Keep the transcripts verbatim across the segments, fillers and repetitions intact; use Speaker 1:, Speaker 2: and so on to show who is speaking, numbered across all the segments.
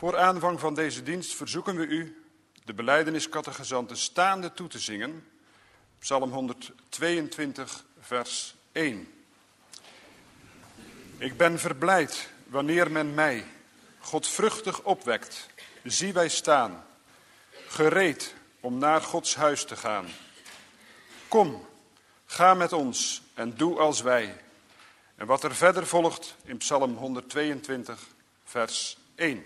Speaker 1: Voor aanvang van deze dienst verzoeken we u de belijdeniscategezanten staande toe te zingen. Psalm honderdtweeëntwintig, vers één. Ik ben verblijd wanneer men mij godvruchtig opwekt. Zie wij staan, gereed om naar Gods huis te gaan. Kom, ga met ons en doe als wij. En wat er verder volgt in Psalm honderdtweeëntwintig, vers één.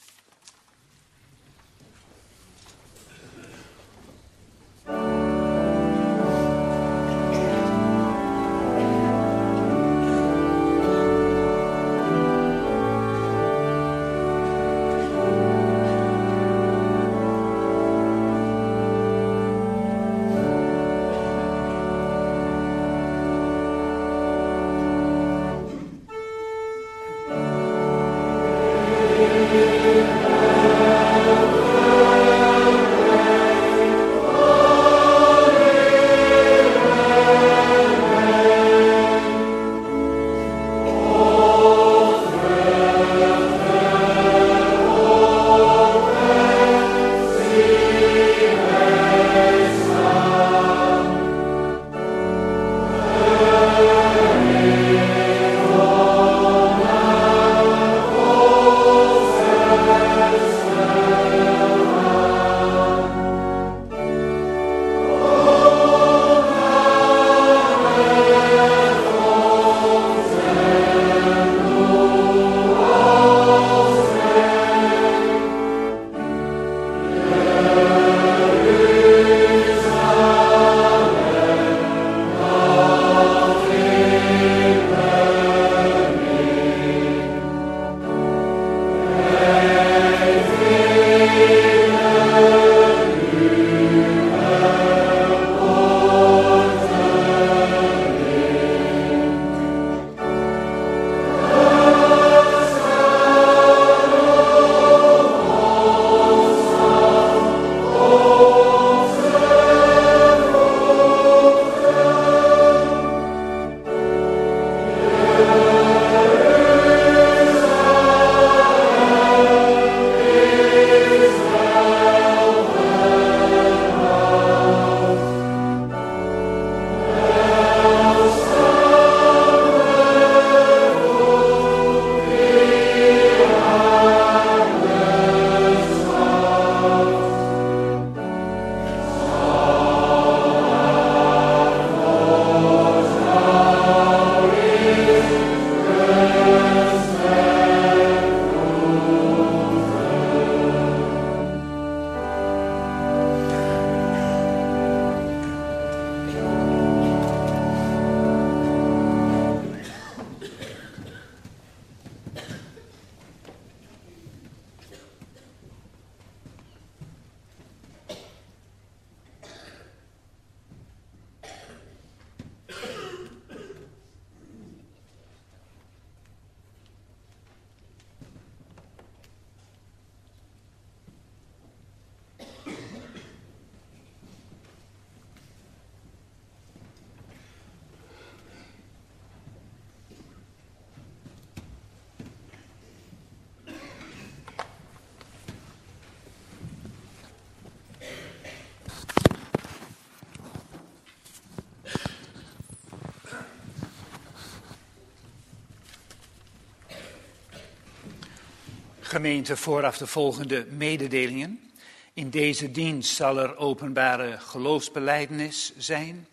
Speaker 2: Gemeente, vooraf de volgende mededelingen. In deze dienst zal er openbare geloofsbelijdenis zijn.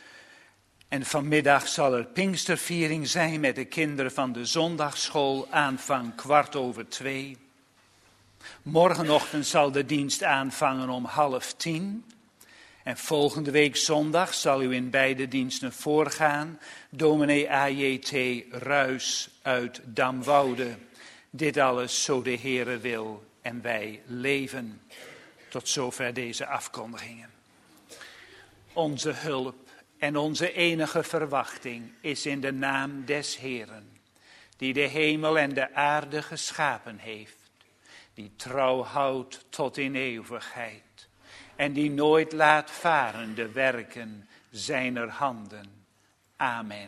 Speaker 2: En vanmiddag zal er Pinksterviering zijn met de kinderen van de zondagsschool, aanvang kwart over twee. Morgenochtend zal de dienst aanvangen om half tien. En volgende week zondag zal u in beide diensten voorgaan, dominee A J T Ruys uit Damwoude. Dit alles zo de Heere wil en wij leven. Tot zover deze afkondigingen. Onze hulp en onze enige verwachting is in de naam des Heeren, die de hemel en de aarde geschapen heeft, die trouw houdt tot in eeuwigheid en die nooit laat varen de werken zijner handen. Amen.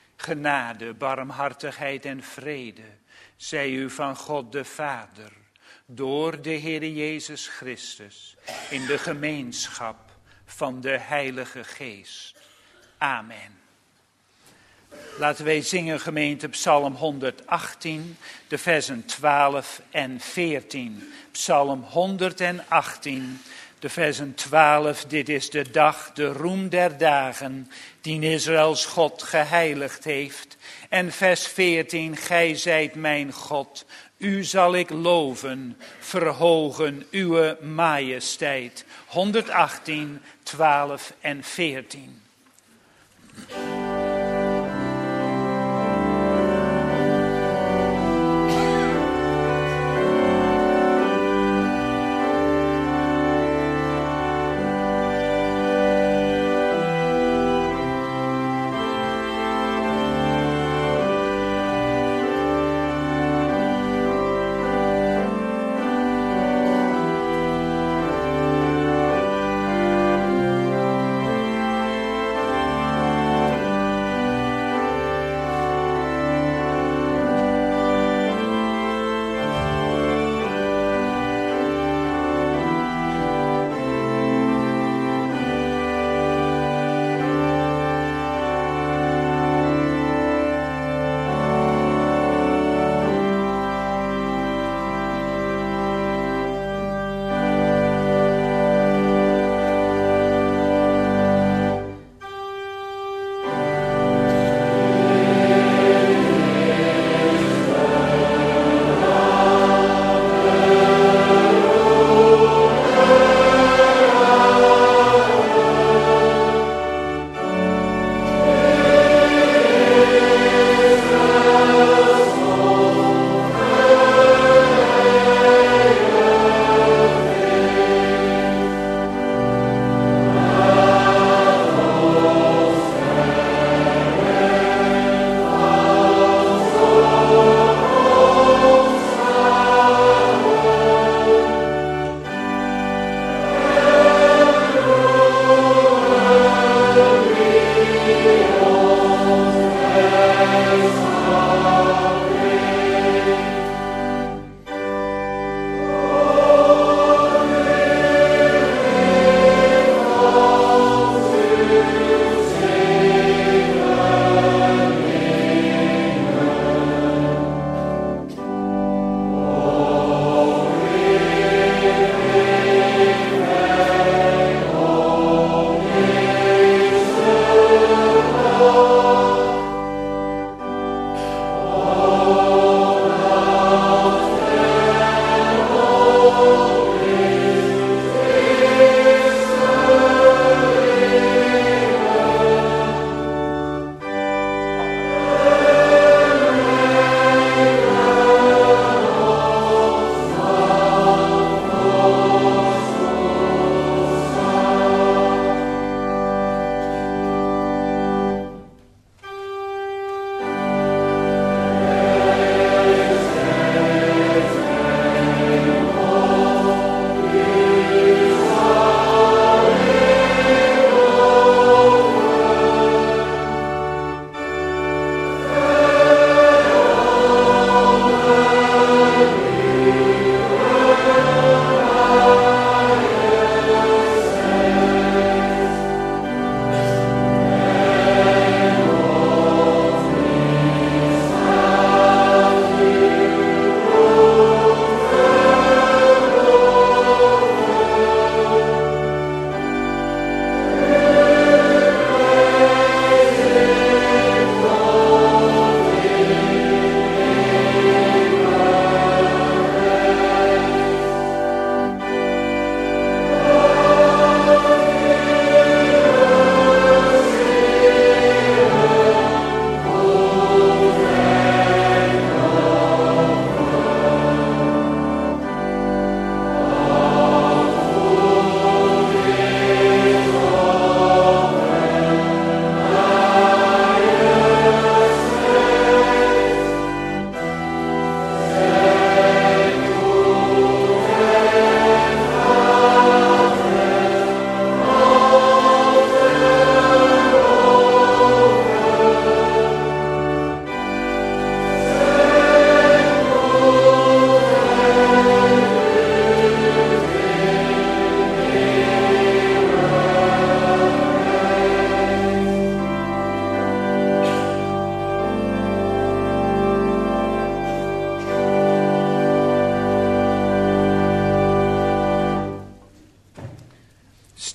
Speaker 2: Genade, barmhartigheid en vrede zij u van God de Vader, door de Heer Jezus Christus, in de gemeenschap van de Heilige Geest. Amen. Laten wij zingen, gemeente, Psalm honderdachttien, de versen twaalf en veertien. Psalm honderdachttien, de versen twaalf. Dit is de dag, de roem der dagen, die Israëls God geheiligd heeft. En vers veertien, gij zijt mijn God, u zal ik loven, verhogen uw majesteit. honderdachttien, twaalf en veertien.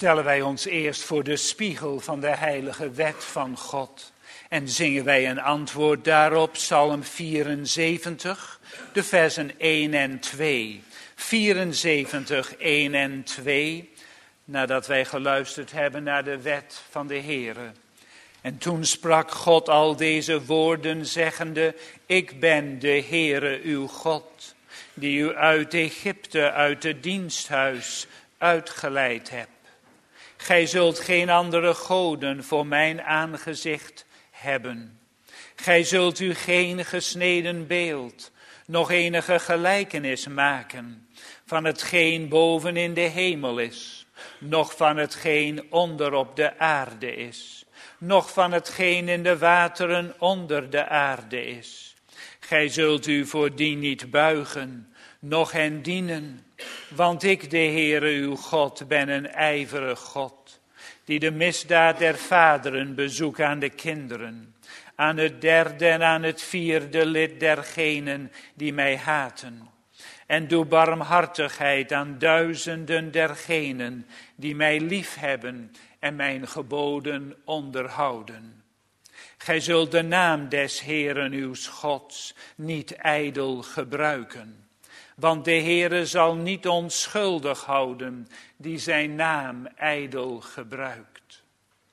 Speaker 2: stellen wij ons eerst voor de spiegel van de heilige wet van God. En zingen wij een antwoord daarop, Psalm vierenzeventig, de versen één en twee. vierenzeventig, één en twee, nadat wij geluisterd hebben naar de wet van de Heere. En toen sprak God al deze woorden, zeggende: Ik ben de Heere uw God, die u uit Egypte, uit het diensthuis, uitgeleid heb. Gij zult geen andere goden voor mijn aangezicht hebben. Gij zult u geen gesneden beeld, nog enige gelijkenis maken van hetgeen boven in de hemel is, noch van hetgeen onder op de aarde is, noch van hetgeen in de wateren onder de aarde is. Gij zult u voor die niet buigen, noch hen dienen, want ik, de Heere uw God, ben een ijverig God, die de misdaad der vaderen bezoekt aan de kinderen, aan het derde en aan het vierde lid dergenen die mij haten. En doe barmhartigheid aan duizenden dergenen die mij liefhebben en mijn geboden onderhouden. Gij zult de naam des Heeren uw Gods niet ijdel gebruiken. Want de Heere zal niet onschuldig houden die zijn naam ijdel gebruikt.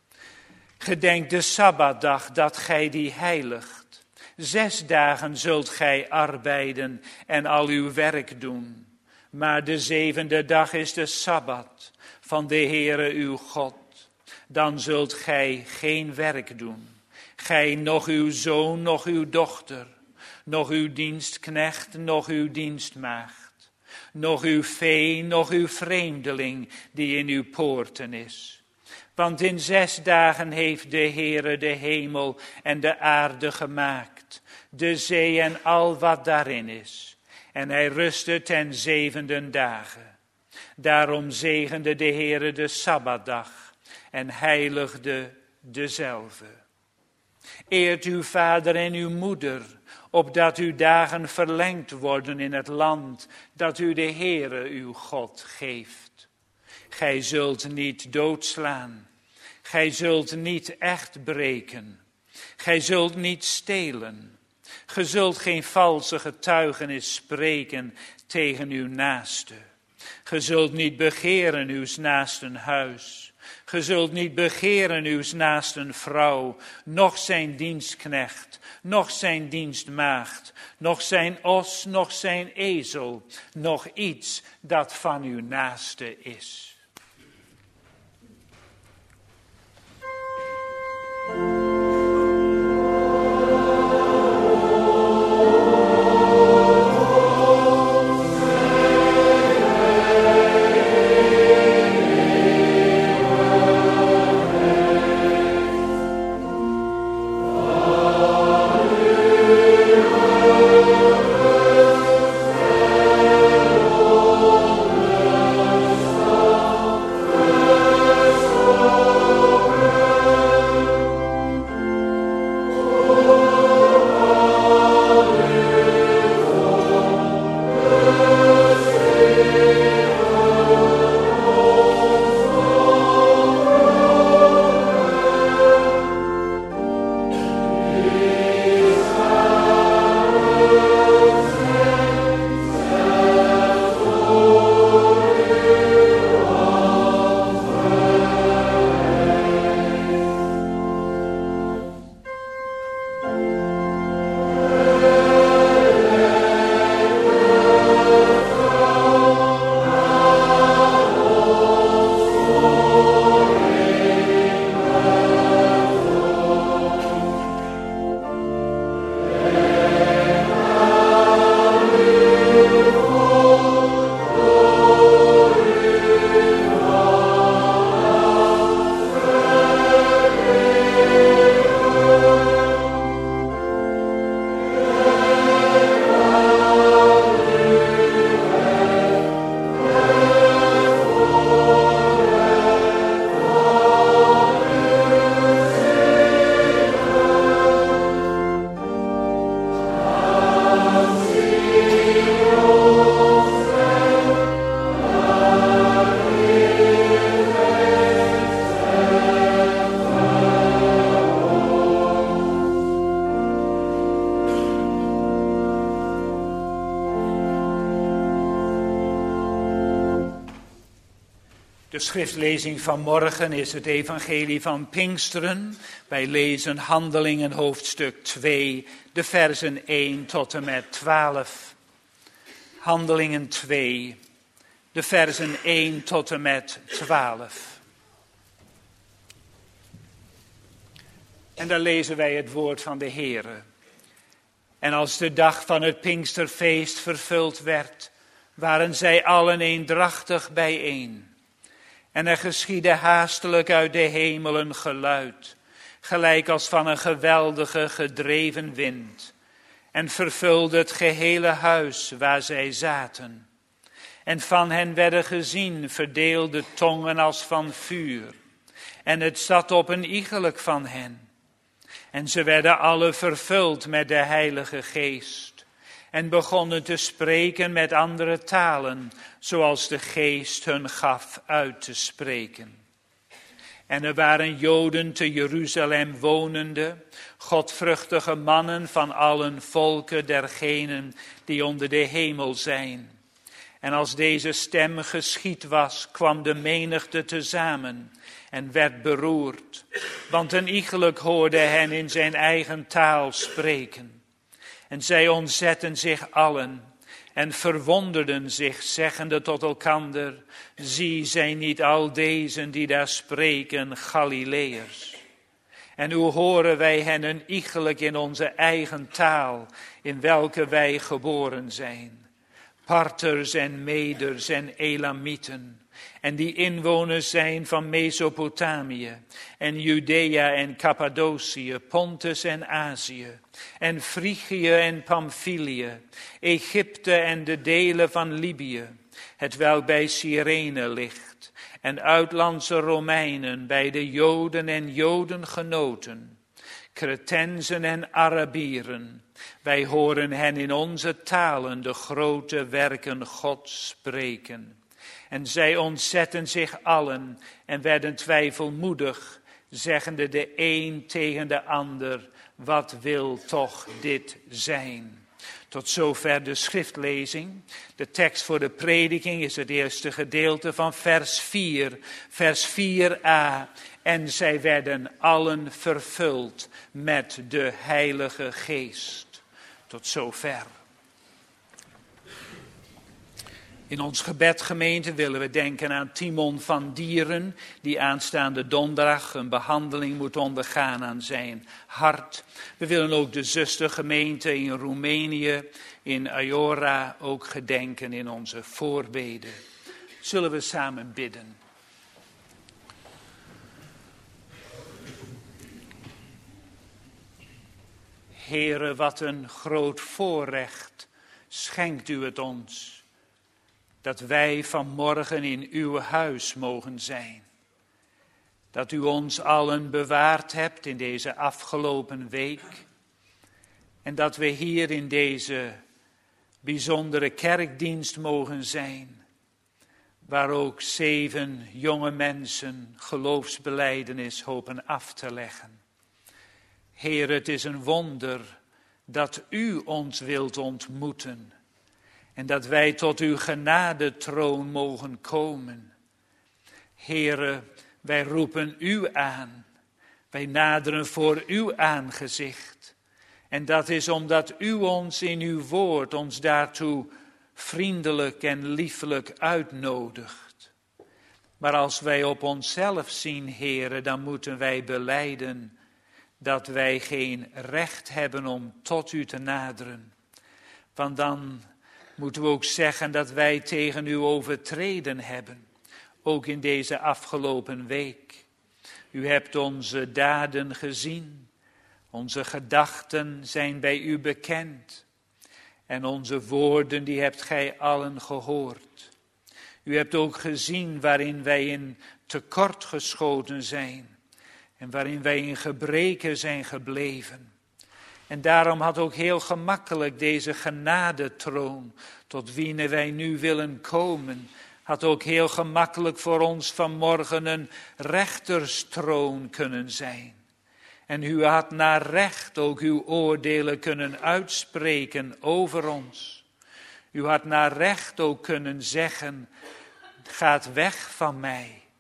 Speaker 2: Gedenk de Sabbatdag dat gij die heiligt. Zes dagen zult gij arbeiden en al uw werk doen. Maar de zevende dag is de Sabbat van de Heere uw God. Dan zult gij geen werk doen. Gij, noch uw zoon, noch uw dochter, noch uw dienstknecht, noch uw dienstmaagd, noch uw vee, noch uw vreemdeling die in uw poorten is. Want in zes dagen heeft de Heere de hemel en de aarde gemaakt, de zee en al wat daarin is. En hij rustte ten zevende dagen. Daarom zegende de Heere de Sabbatdag en heiligde dezelve. Eert uw vader en uw moeder, opdat uw dagen verlengd worden in het land dat u de Heere uw God geeft. Gij zult niet doodslaan, gij zult niet echt breken, gij zult niet stelen, gij zult geen valse getuigenis spreken tegen uw naaste. Gij zult niet begeren uws naasten huis. Ge zult niet begeren uws naasten vrouw, noch zijn dienstknecht, noch zijn dienstmaagd, noch zijn os, noch zijn ezel, noch iets dat van uw naaste is.
Speaker 3: Oh
Speaker 2: De schriftlezing van morgen is het evangelie van Pinksteren. Wij lezen Handelingen hoofdstuk twee, de versen één tot en met twaalf. Handelingen twee, de versen één tot en met twaalf. En daar lezen wij het woord van de Heere. En als de dag van het Pinksterfeest vervuld werd, waren zij allen eendrachtig bijeen. En er geschiedde haastelijk uit de hemel een geluid, gelijk als van een geweldige gedreven wind, en vervulde het gehele huis waar zij zaten. En van hen werden gezien verdeelde tongen als van vuur, en het zat op een iegelijk van hen. En ze werden alle vervuld met de Heilige Geest, en begonnen te spreken met andere talen, zoals de Geest hun gaf uit te spreken. En er waren Joden te Jeruzalem wonende, godvruchtige mannen van allen volken dergenen die onder de hemel zijn. En als deze stem geschied was, kwam de menigte tezamen en werd beroerd, want een iegelijk hoorde hen in zijn eigen taal spreken. En zij ontzetten zich allen en verwonderden zich, zeggende tot elkander: zie, zijn niet al deze die daar spreken Galileërs? En hoe horen wij hen een iegelijk in onze eigen taal, in welke wij geboren zijn? Parters en Meders en Elamieten, en die inwoners zijn van Mesopotamië, en Judea en Cappadocië, Pontus en Azië, en Frigië en Pamphylië, Egypte en de delen van Libië, hetwelk bij Cyrene ligt, en uitlandse Romeinen bij de Joden en Jodengenoten, Cretensen en Arabieren. Wij horen hen in onze talen de grote werken Gods spreken. En zij ontzetten zich allen en werden twijfelmoedig, zeggende de een tegen de ander: wat wil toch dit zijn? Tot zover de schriftlezing. De tekst voor de prediking is het eerste gedeelte van vers vier, vers vier a. En zij werden allen vervuld met de Heilige Geest. Tot zover. In ons gebed, gemeente, willen we denken aan Timon van Dieren, die aanstaande donderdag een behandeling moet ondergaan aan zijn hart. We willen ook de zustergemeente in Roemenië, in Aiora, ook gedenken in onze voorbeden. Zullen we samen bidden? Heere, wat een groot voorrecht schenkt u het ons, dat wij vanmorgen in uw huis mogen zijn. Dat u ons allen bewaard hebt in deze afgelopen week. En dat we hier in deze bijzondere kerkdienst mogen zijn. Waar ook zeven jonge mensen geloofsbelijdenis hopen af te leggen. Heer, het is een wonder dat u ons wilt ontmoeten. En dat wij tot uw genadetroon mogen komen. Heere, wij roepen u aan. Wij naderen voor uw aangezicht. En dat is omdat u ons in uw woord ons daartoe vriendelijk en liefelijk uitnodigt. Maar als wij op onszelf zien, Heere, dan moeten wij belijden dat wij geen recht hebben om tot u te naderen. Want dan moeten we ook zeggen dat wij tegen u overtreden hebben, ook in deze afgelopen week. U hebt onze daden gezien, onze gedachten zijn bij u bekend. En onze woorden, die hebt gij allen gehoord. U hebt ook gezien waarin wij in tekort geschoten zijn. En waarin wij in gebreken zijn gebleven. En daarom had ook heel gemakkelijk deze genadetroon, tot wie wij nu willen komen, had ook heel gemakkelijk voor ons vanmorgen een rechterstroon kunnen zijn. En u had naar recht ook uw oordelen kunnen uitspreken over ons. U had naar recht ook kunnen zeggen: gaat weg van mij,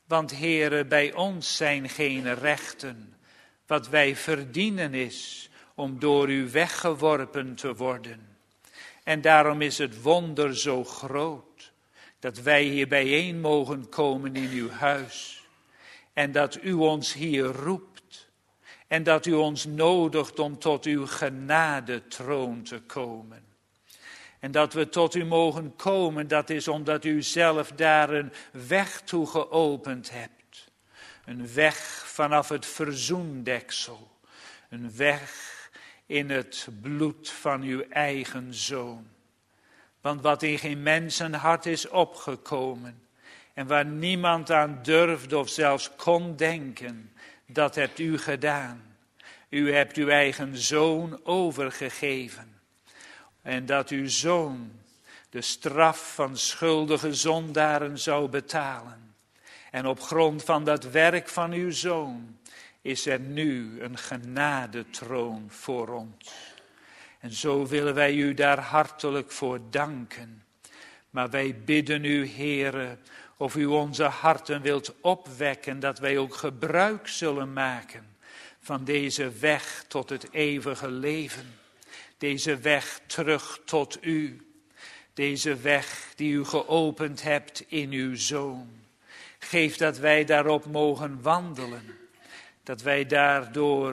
Speaker 2: Want Heere, bij ons zijn geen rechten. Wat wij verdienen is om door u weggeworpen te worden. En daarom is het wonder zo groot dat wij hier bijeen mogen komen in uw huis. En dat u ons hier roept. En dat u ons nodigt om tot uw genadetroon te komen. En dat we tot u mogen komen, dat is omdat u zelf daar een weg toe geopend hebt. Een weg vanaf het verzoendeksel. Een weg in het bloed van uw eigen Zoon. Want wat in geen mensenhart is opgekomen en waar niemand aan durfde of zelfs kon denken, dat hebt u gedaan. U hebt uw eigen Zoon overgegeven. En dat uw Zoon de straf van schuldige zondaren zou betalen. En op grond van dat werk van uw Zoon is er nu een genadetroon voor ons. En zo willen wij u daar hartelijk voor danken. Maar wij bidden u, Heere, of u onze harten wilt opwekken, dat wij ook gebruik zullen maken van deze weg tot het eeuwige leven. Deze weg terug tot u. Deze weg die u geopend hebt in uw Zoon. Geef dat wij daarop mogen wandelen. Dat wij daardoor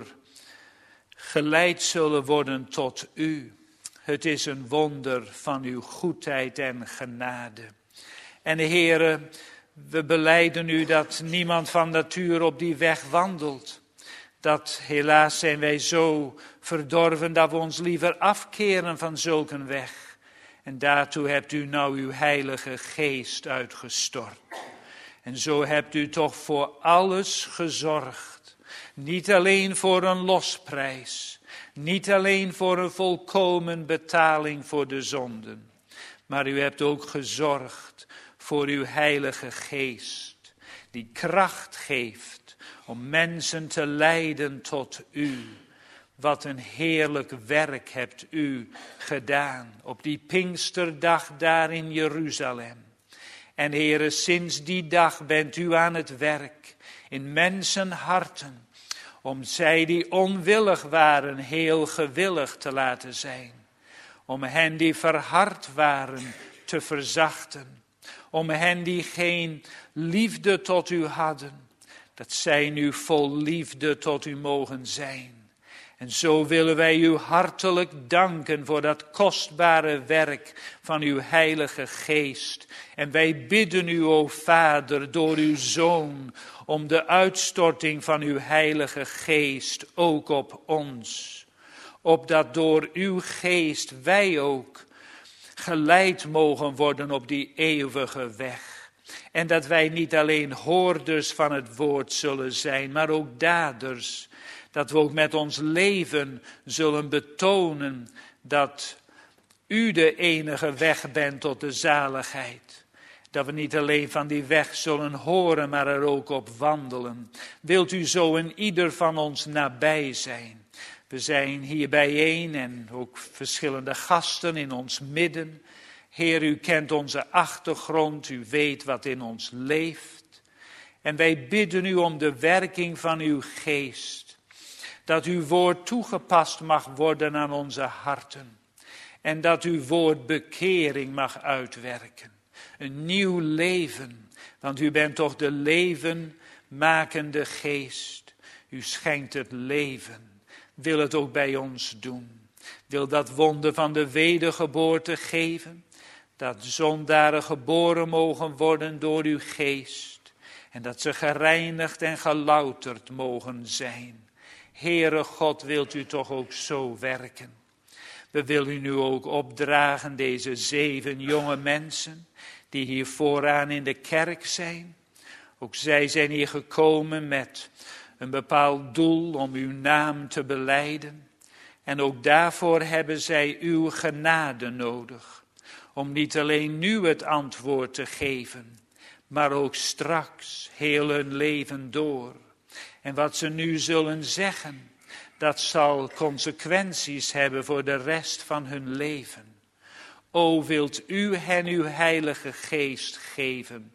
Speaker 2: geleid zullen worden tot u. Het is een wonder van uw goedheid en genade. En Heere, we belijden u dat niemand van natuur op die weg wandelt. Dat helaas zijn wij zo verdorven dat we ons liever afkeren van zulk een weg. En daartoe hebt u nou uw heilige geest uitgestort. En zo hebt u toch voor alles gezorgd. Niet alleen voor een losprijs. Niet alleen voor een volkomen betaling voor de zonden. Maar u hebt ook gezorgd voor uw heilige geest. Die kracht geeft om mensen te leiden tot u. Wat een heerlijk werk hebt u gedaan op die Pinksterdag daar in Jeruzalem. En Heere, sinds die dag bent u aan het werk in mensenharten. Om zij die onwillig waren heel gewillig te laten zijn. Om hen die verhard waren te verzachten. Om hen die geen liefde tot u hadden. Dat zij nu vol liefde tot u mogen zijn. En zo willen wij u hartelijk danken voor dat kostbare werk van uw heilige geest. En wij bidden u, o Vader, door uw Zoon, om de uitstorting van uw heilige geest ook op ons. Opdat door uw geest wij ook geleid mogen worden op die eeuwige weg. En dat wij niet alleen hoorders van het woord zullen zijn, maar ook daders. Dat we ook met ons leven zullen betonen dat u de enige weg bent tot de zaligheid. Dat we niet alleen van die weg zullen horen, maar er ook op wandelen. Wilt u zo in ieder van ons nabij zijn? We zijn hier bijeen en ook verschillende gasten in ons midden. Heer, u kent onze achtergrond, u weet wat in ons leeft. En wij bidden u om de werking van uw geest. Dat uw woord toegepast mag worden aan onze harten. En dat uw woord bekering mag uitwerken. Een nieuw leven. Want u bent toch de levenmakende geest. U schenkt het leven. Wil het ook bij ons doen. Wil dat wonder van de wedergeboorte geven. Dat zondaren geboren mogen worden door uw geest. En dat ze gereinigd en gelouterd mogen zijn. Heere God, wilt u toch ook zo werken. We willen u nu ook opdragen, deze zeven jonge mensen die hier vooraan in de kerk zijn. Ook zij zijn hier gekomen met een bepaald doel om uw naam te belijden. En ook daarvoor hebben zij uw genade nodig. Om niet alleen nu het antwoord te geven, maar ook straks heel hun leven door. En wat ze nu zullen zeggen, dat zal consequenties hebben voor de rest van hun leven. O, wilt u hen uw heilige geest geven,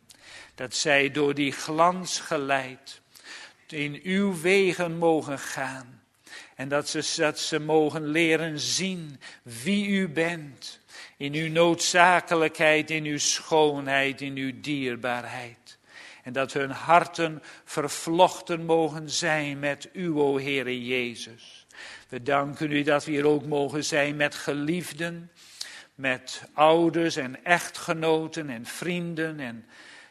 Speaker 2: Dat zij door die glans geleid in uw wegen mogen gaan. En dat ze, dat ze mogen leren zien wie u bent. In uw noodzakelijkheid, in uw schoonheid, in uw dierbaarheid. En dat hun harten vervlochten mogen zijn met u, o Heere Jezus. We danken u dat we hier ook mogen zijn met geliefden, met ouders en echtgenoten en vrienden en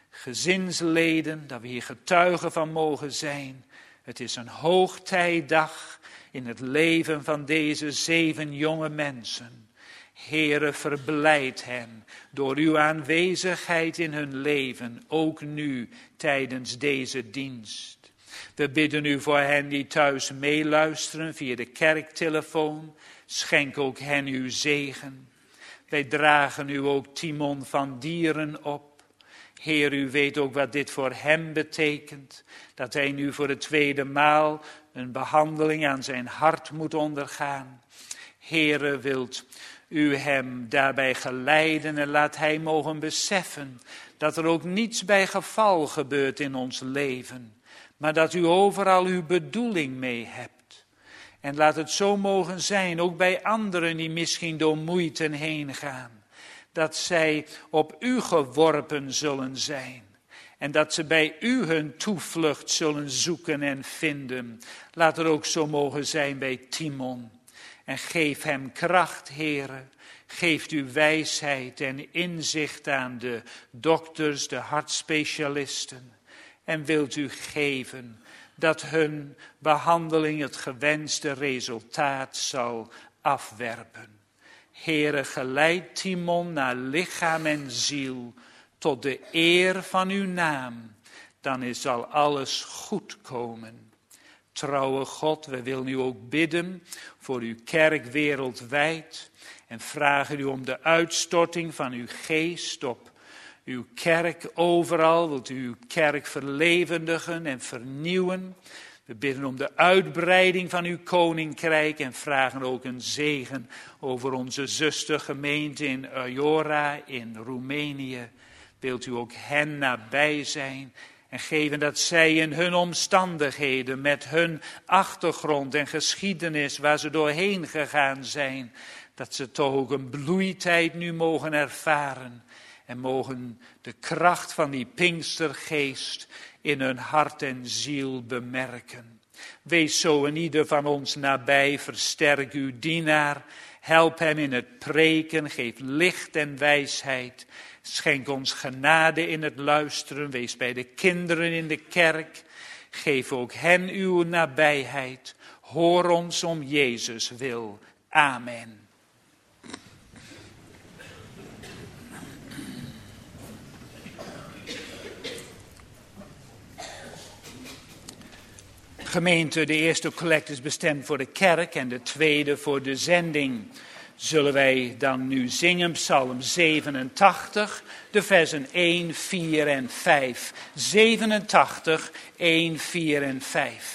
Speaker 2: gezinsleden. Dat we hier getuigen van mogen zijn. Het is een hoogtijdag in het leven van deze zeven jonge mensen. Heere, verblijd hen door uw aanwezigheid in hun leven, ook nu tijdens deze dienst. We bidden u voor hen die thuis meeluisteren via de kerktelefoon. Schenk ook hen uw zegen. Wij dragen u ook Timon van Dieren op. Heer, u weet ook wat dit voor hem betekent. Dat hij nu voor de tweede maal een behandeling aan zijn hart moet ondergaan. Heere, wilt u hem daarbij geleiden en laat hij mogen beseffen dat er ook niets bij geval gebeurt in ons leven. Maar dat u overal uw bedoeling mee hebt. En laat het zo mogen zijn, ook bij anderen die misschien door moeite heen gaan. Dat zij op u geworpen zullen zijn. En dat ze bij u hun toevlucht zullen zoeken en vinden. Laat het ook zo mogen zijn bij Timon. En geef hem kracht, Heere. Geeft u wijsheid en inzicht aan de dokters, de hartspecialisten. En wilt u geven dat hun behandeling het gewenste resultaat zal afwerpen. Heere, geleid Timon naar lichaam en ziel tot de eer van uw naam. Dan is zal alles goed komen. Trouwe God, we willen u ook bidden voor uw kerk wereldwijd. En vragen u om de uitstorting van uw geest op uw kerk overal. Wilt u uw kerk verlevendigen en vernieuwen. We bidden om de uitbreiding van uw koninkrijk. En vragen ook een zegen over onze zustergemeente in Ajora in Roemenië. Wilt u ook hen nabij zijn. En geven dat zij in hun omstandigheden, met hun achtergrond en geschiedenis waar ze doorheen gegaan zijn, dat ze toch ook een bloeitijd nu mogen ervaren. En mogen de kracht van die Pinkstergeest in hun hart en ziel bemerken. Wees zo in ieder van ons nabij, versterk uw dienaar. Help hem in het preken, geef licht en wijsheid. Schenk ons genade in het luisteren. Wees bij de kinderen in de kerk. Geef ook hen uw nabijheid. Hoor ons om Jezus wil. Amen. Gemeente, de eerste collect is bestemd voor de kerk en de tweede voor de zending. Zullen wij dan nu zingen, Psalm zevenentachtig, de versen één, vier en vijf. zevenentachtig, één, vier en vijf.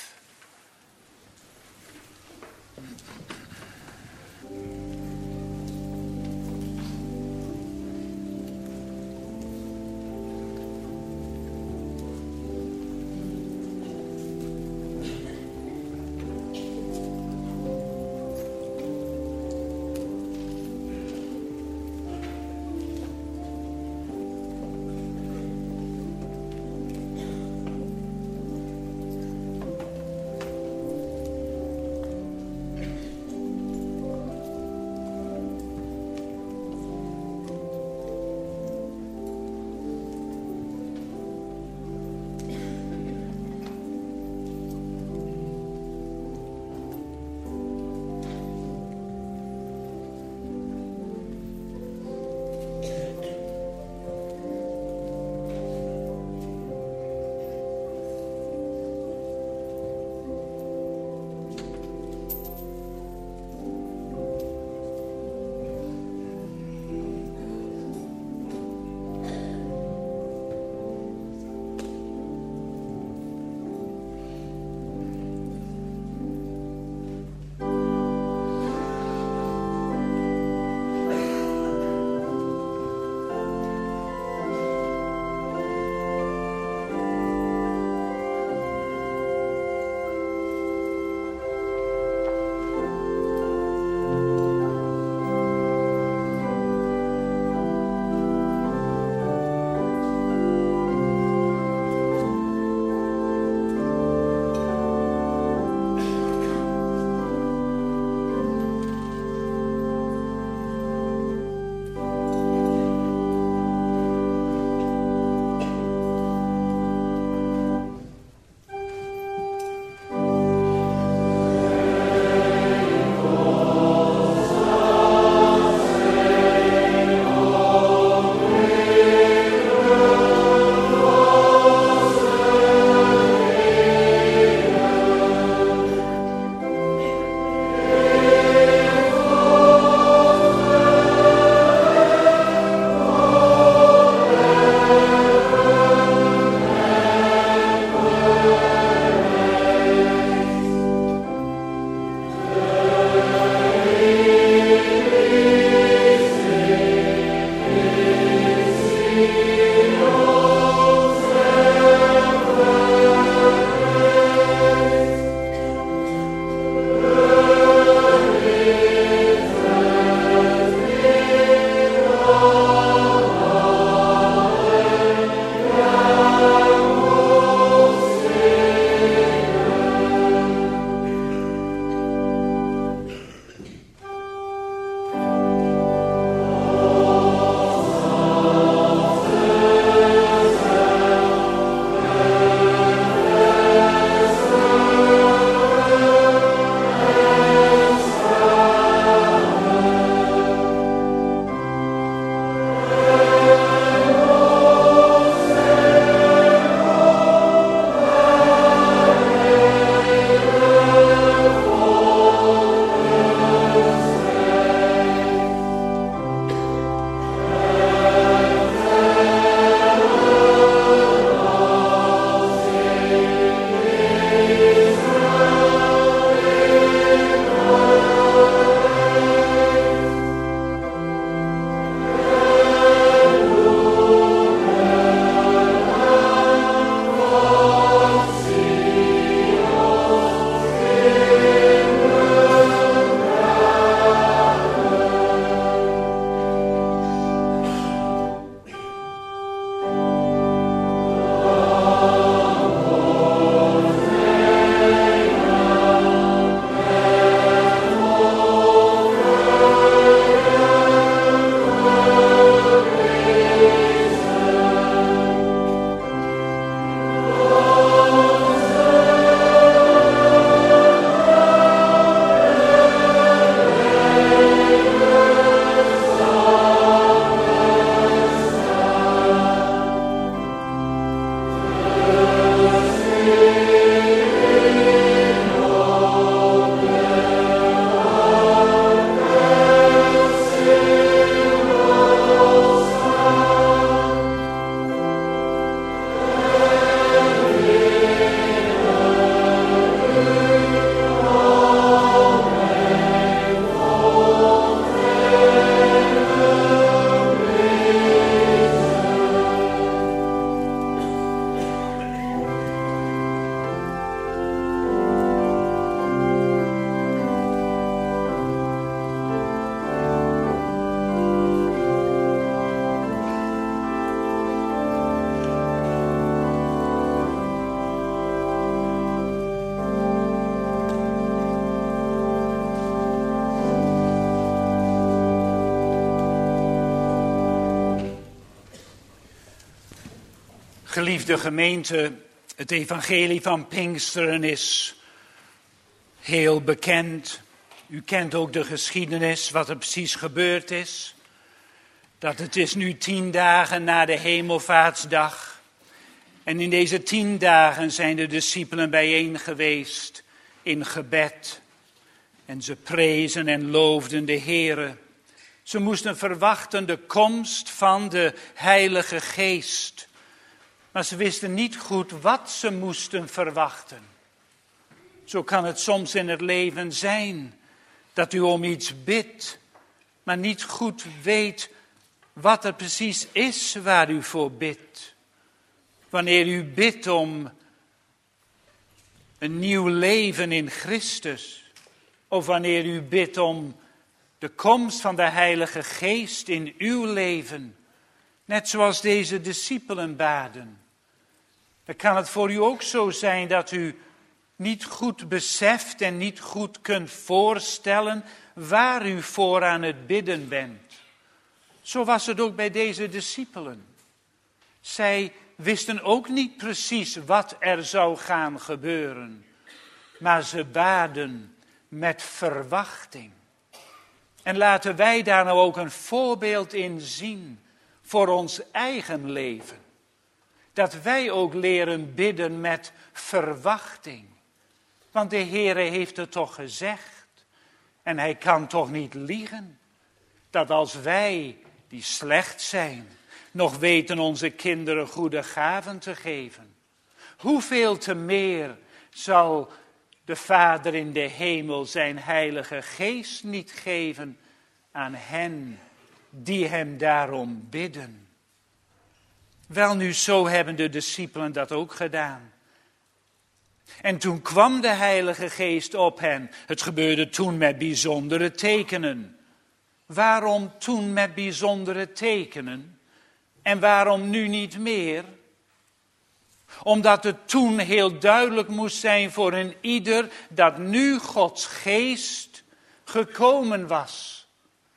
Speaker 2: Geliefde gemeente, het evangelie van Pinksteren is heel bekend. U kent ook de geschiedenis, wat er precies gebeurd is. Dat het is nu tien dagen na de Hemelvaartsdag. En in deze tien dagen zijn de discipelen bijeen geweest in gebed. En ze prezen en loofden de Heere. Ze moesten verwachten de komst van de Heilige Geest. Maar ze wisten niet goed wat ze moesten verwachten. Zo kan het soms in het leven zijn dat u om iets bidt, maar niet goed weet wat er precies is waar u voor bidt. Wanneer u bidt om een nieuw leven in Christus, of wanneer u bidt om de komst van de Heilige Geest in uw leven, net zoals deze discipelen baden. Dan kan het voor u ook zo zijn dat u niet goed beseft en niet goed kunt voorstellen waar u voor aan het bidden bent. Zo was het ook bij deze discipelen. Zij wisten ook niet precies wat er zou gaan gebeuren, maar ze baden met verwachting. En laten wij daar nou ook een voorbeeld in zien voor ons eigen leven. Dat wij ook leren bidden met verwachting. Want de Heere heeft het toch gezegd. En hij kan toch niet liegen. Dat als wij, die slecht zijn, nog weten onze kinderen goede gaven te geven. Hoeveel te meer zal de Vader in de hemel zijn Heilige Geest niet geven aan hen die hem daarom bidden. Welnu, zo hebben de discipelen dat ook gedaan. En toen kwam de Heilige Geest op hen. Het gebeurde toen met bijzondere tekenen. Waarom toen met bijzondere tekenen? En waarom nu niet meer? Omdat het toen heel duidelijk moest zijn voor een ieder dat nu Gods Geest gekomen was.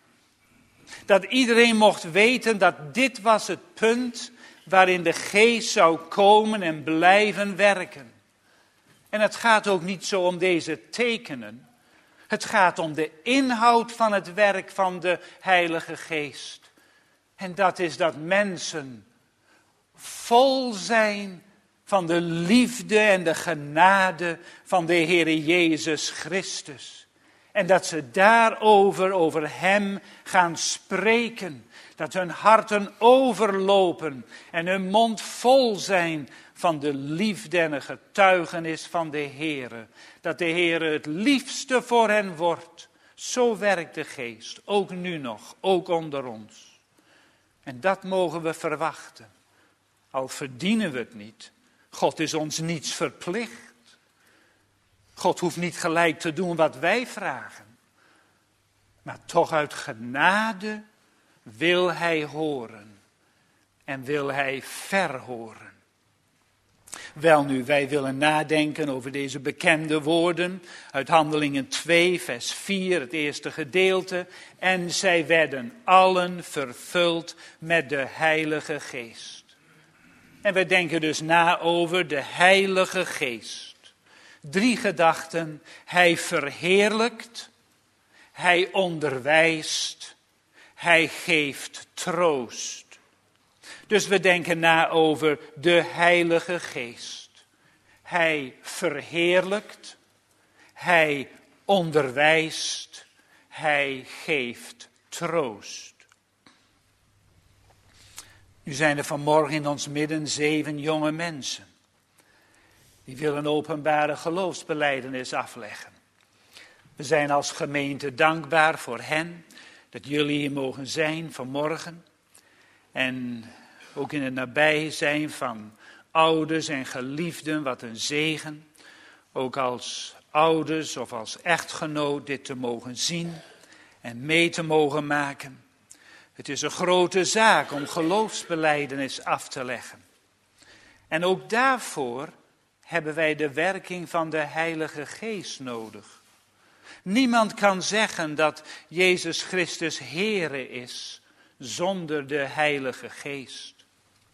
Speaker 2: Dat iedereen mocht weten dat dit was het punt waarin de Geest zou komen en blijven werken. En het gaat ook niet zo om deze tekenen. Het gaat om de inhoud van het werk van de Heilige Geest. En dat is dat mensen vol zijn van de liefde en de genade van de Heere Jezus Christus. En dat ze daarover, over hem gaan spreken. Dat hun harten overlopen en hun mond vol zijn van de liefde en een getuigenis van de Heere. Dat de Heere het liefste voor hen wordt. Zo werkt de Geest, ook nu nog, ook onder ons. En dat mogen we verwachten. Al verdienen we het niet. God is ons niets verplicht. God hoeft niet gelijk te doen wat wij vragen. Maar toch uit genade wil hij horen. En wil hij verhoren. Welnu, wij willen nadenken over deze bekende woorden uit Handelingen twee, vers vier, het eerste gedeelte. En zij werden allen vervuld met de Heilige Geest. En we denken dus na over de Heilige Geest. Drie gedachten. Hij verheerlijkt, hij onderwijst, hij geeft troost. Dus we denken na over de Heilige Geest. Hij verheerlijkt, hij onderwijst, hij geeft troost. Nu zijn er vanmorgen in ons midden zeven jonge mensen. Die willen openbare geloofsbelijdenis afleggen. We zijn als gemeente dankbaar voor hen, dat jullie hier mogen zijn vanmorgen. En ook in het nabijzijn van ouders en geliefden, wat een zegen. Ook als ouders of als echtgenoot dit te mogen zien en mee te mogen maken. Het is een grote zaak om geloofsbelijdenis af te leggen. En ook daarvoor hebben wij de werking van de Heilige Geest nodig. Niemand kan zeggen dat Jezus Christus Heere is zonder de Heilige Geest.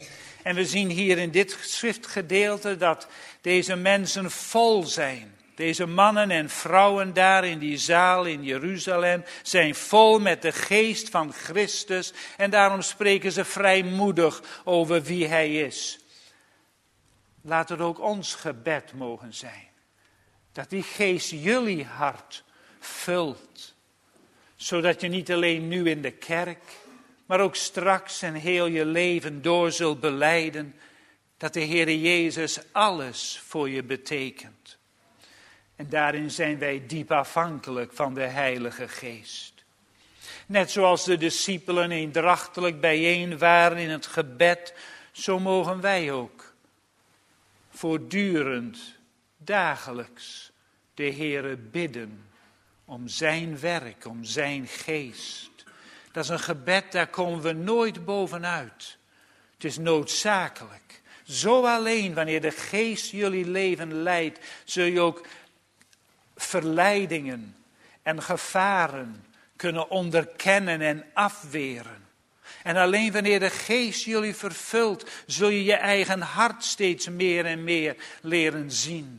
Speaker 2: En we zien hier in dit schriftgedeelte dat deze mensen vol zijn. Deze mannen en vrouwen daar in die zaal in Jeruzalem zijn vol met de geest van Christus. En daarom spreken ze vrijmoedig over wie hij is. Laat het ook ons gebed mogen zijn. Dat die geest jullie hart vult. Zodat je niet alleen nu in de kerk, maar ook straks en heel je leven door zult belijden. Dat de Heere Jezus alles voor je betekent. En daarin zijn wij diep afhankelijk van de Heilige Geest. Net zoals de discipelen eendrachtelijk bijeen waren in het gebed, zo mogen wij ook voortdurend, dagelijks de Heere bidden om zijn werk, om zijn geest. Dat is een gebed, daar komen we nooit bovenuit. Het is noodzakelijk. Zo alleen wanneer de geest jullie leven leidt, zul je ook verleidingen en gevaren kunnen onderkennen en afweren. En alleen wanneer de geest jullie vervult, zul je je eigen hart steeds meer en meer leren zien.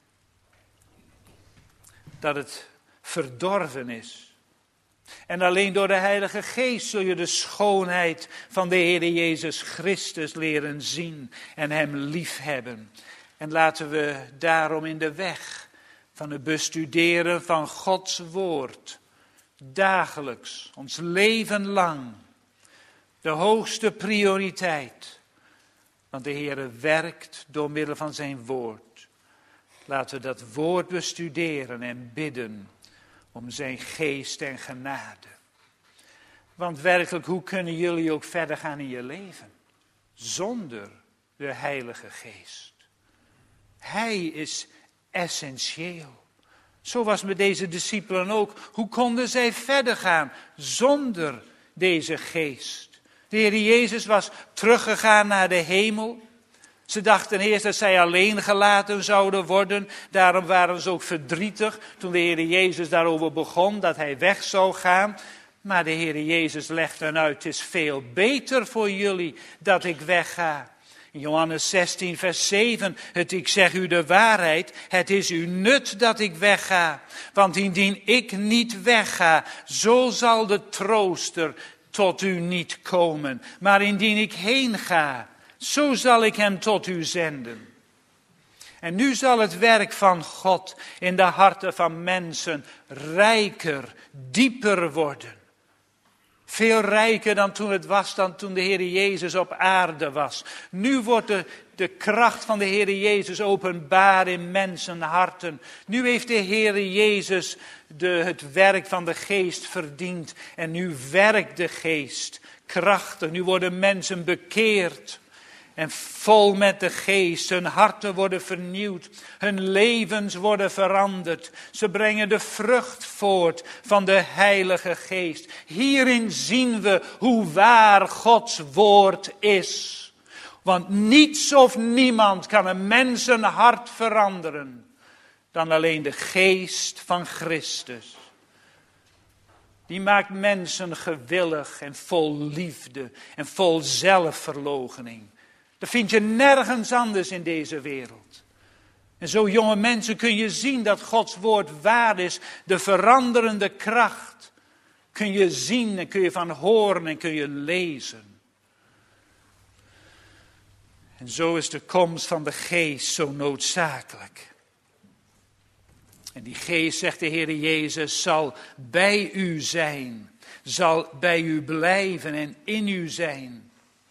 Speaker 2: Dat het verdorven is. En alleen door de Heilige Geest zul je de schoonheid van de Heer Jezus Christus leren zien en hem liefhebben. En laten we daarom in de weg van het bestuderen van Gods woord dagelijks, ons leven lang, de hoogste prioriteit. Want de Heer werkt door middel van zijn woord. Laten we dat woord bestuderen en bidden om zijn geest en genade. Want werkelijk, hoe kunnen jullie ook verder gaan in je leven? Zonder de Heilige Geest. Hij is essentieel. Zo was met deze discipelen ook. Hoe konden zij verder gaan zonder deze geest? De Heer Jezus was teruggegaan naar de hemel. Ze dachten eerst dat zij alleen gelaten zouden worden. Daarom waren ze ook verdrietig toen de Heer Jezus daarover begon dat hij weg zou gaan. Maar de Heer Jezus legde hen uit, het is veel beter voor jullie dat ik wegga. In Johannes zestien vers zeven, het, ik zeg u de waarheid, het is u nut dat ik wegga. Want indien ik niet wegga, zo zal de trooster tot u niet komen. Maar indien ik heen ga, zo zal ik hem tot u zenden. En nu zal het werk van God in de harten van mensen rijker, dieper worden. Veel rijker dan toen het was, dan toen de Heer Jezus op aarde was. Nu wordt de, de kracht van de Heer Jezus openbaar in mensenharten. Nu heeft de Heer Jezus de, het werk van de geest verdiend. En nu werkt de geest krachtig. Nu worden mensen bekeerd. En vol met de geest, hun harten worden vernieuwd, hun levens worden veranderd. Ze brengen de vrucht voort van de Heilige Geest. Hierin zien we hoe waar Gods woord is. Want niets of niemand kan een mensenhart veranderen dan alleen de geest van Christus. Die maakt mensen gewillig en vol liefde en vol zelfverloochening. Dat vind je nergens anders in deze wereld. En zo, jonge mensen, kun je zien dat Gods woord waar is. De veranderende kracht kun je zien en kun je van horen en kun je lezen. En zo is de komst van de geest zo noodzakelijk. En die geest, zegt de Heer Jezus, zal bij u zijn. Zal bij u blijven en in u zijn.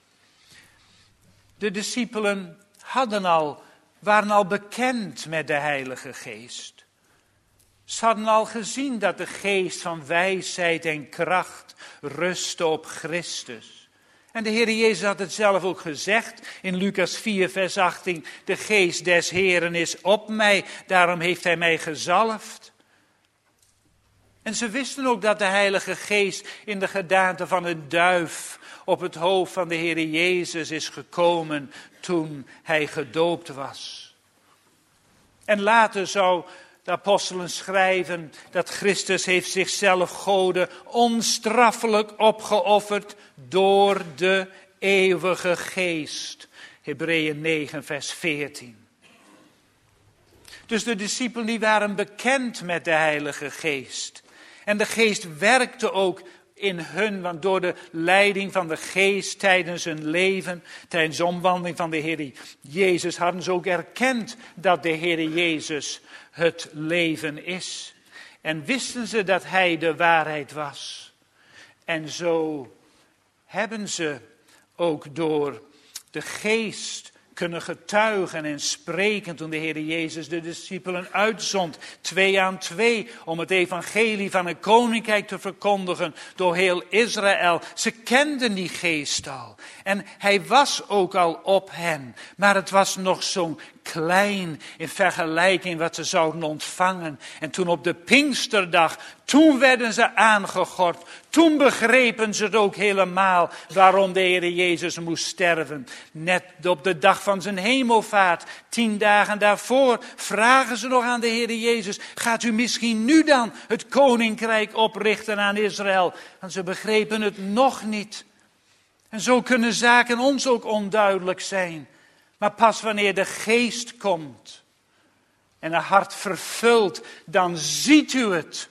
Speaker 2: De discipelen hadden al, waren al bekend met de Heilige Geest. Ze hadden al gezien dat de geest van wijsheid en kracht rustte op Christus. En de Heer Jezus had het zelf ook gezegd in Lucas vier vers achttien. De geest des Heeren is op mij, daarom heeft hij mij gezalfd. En ze wisten ook dat de Heilige Geest in de gedaante van een duif op het hoofd van de Heer Jezus is gekomen toen hij gedoopt was. En later zou de apostelen schrijven dat Christus heeft zichzelf Gode onstraffelijk opgeofferd door de eeuwige geest. Hebreeën negen vers veertien. Dus de discipelen die waren bekend met de Heilige Geest. En de Geest werkte ook in hun, want door de leiding van de Geest tijdens hun leven, tijdens de omwandeling van de Heer Jezus, hadden ze ook erkend dat de Heer Jezus het leven is. En wisten ze dat Hij de waarheid was. En zo hebben ze ook door de Geest kunnen getuigen en spreken toen de Heer Jezus de discipelen uitzond, twee aan twee, om het evangelie van het koninkrijk te verkondigen door heel Israël. Ze kenden die Geest al en Hij was ook al op hen, maar het was nog zo klein in vergelijking wat ze zouden ontvangen. En toen op de Pinksterdag, toen werden ze aangegord. Toen begrepen ze het ook helemaal waarom de Heer Jezus moest sterven. Net op de dag van zijn hemelvaart, tien dagen daarvoor, vragen ze nog aan de Heer Jezus: gaat u misschien nu dan het koninkrijk oprichten aan Israël? Want ze begrepen het nog niet. En zo kunnen zaken ons ook onduidelijk zijn. Maar pas wanneer de Geest komt en het hart vervult, dan ziet u het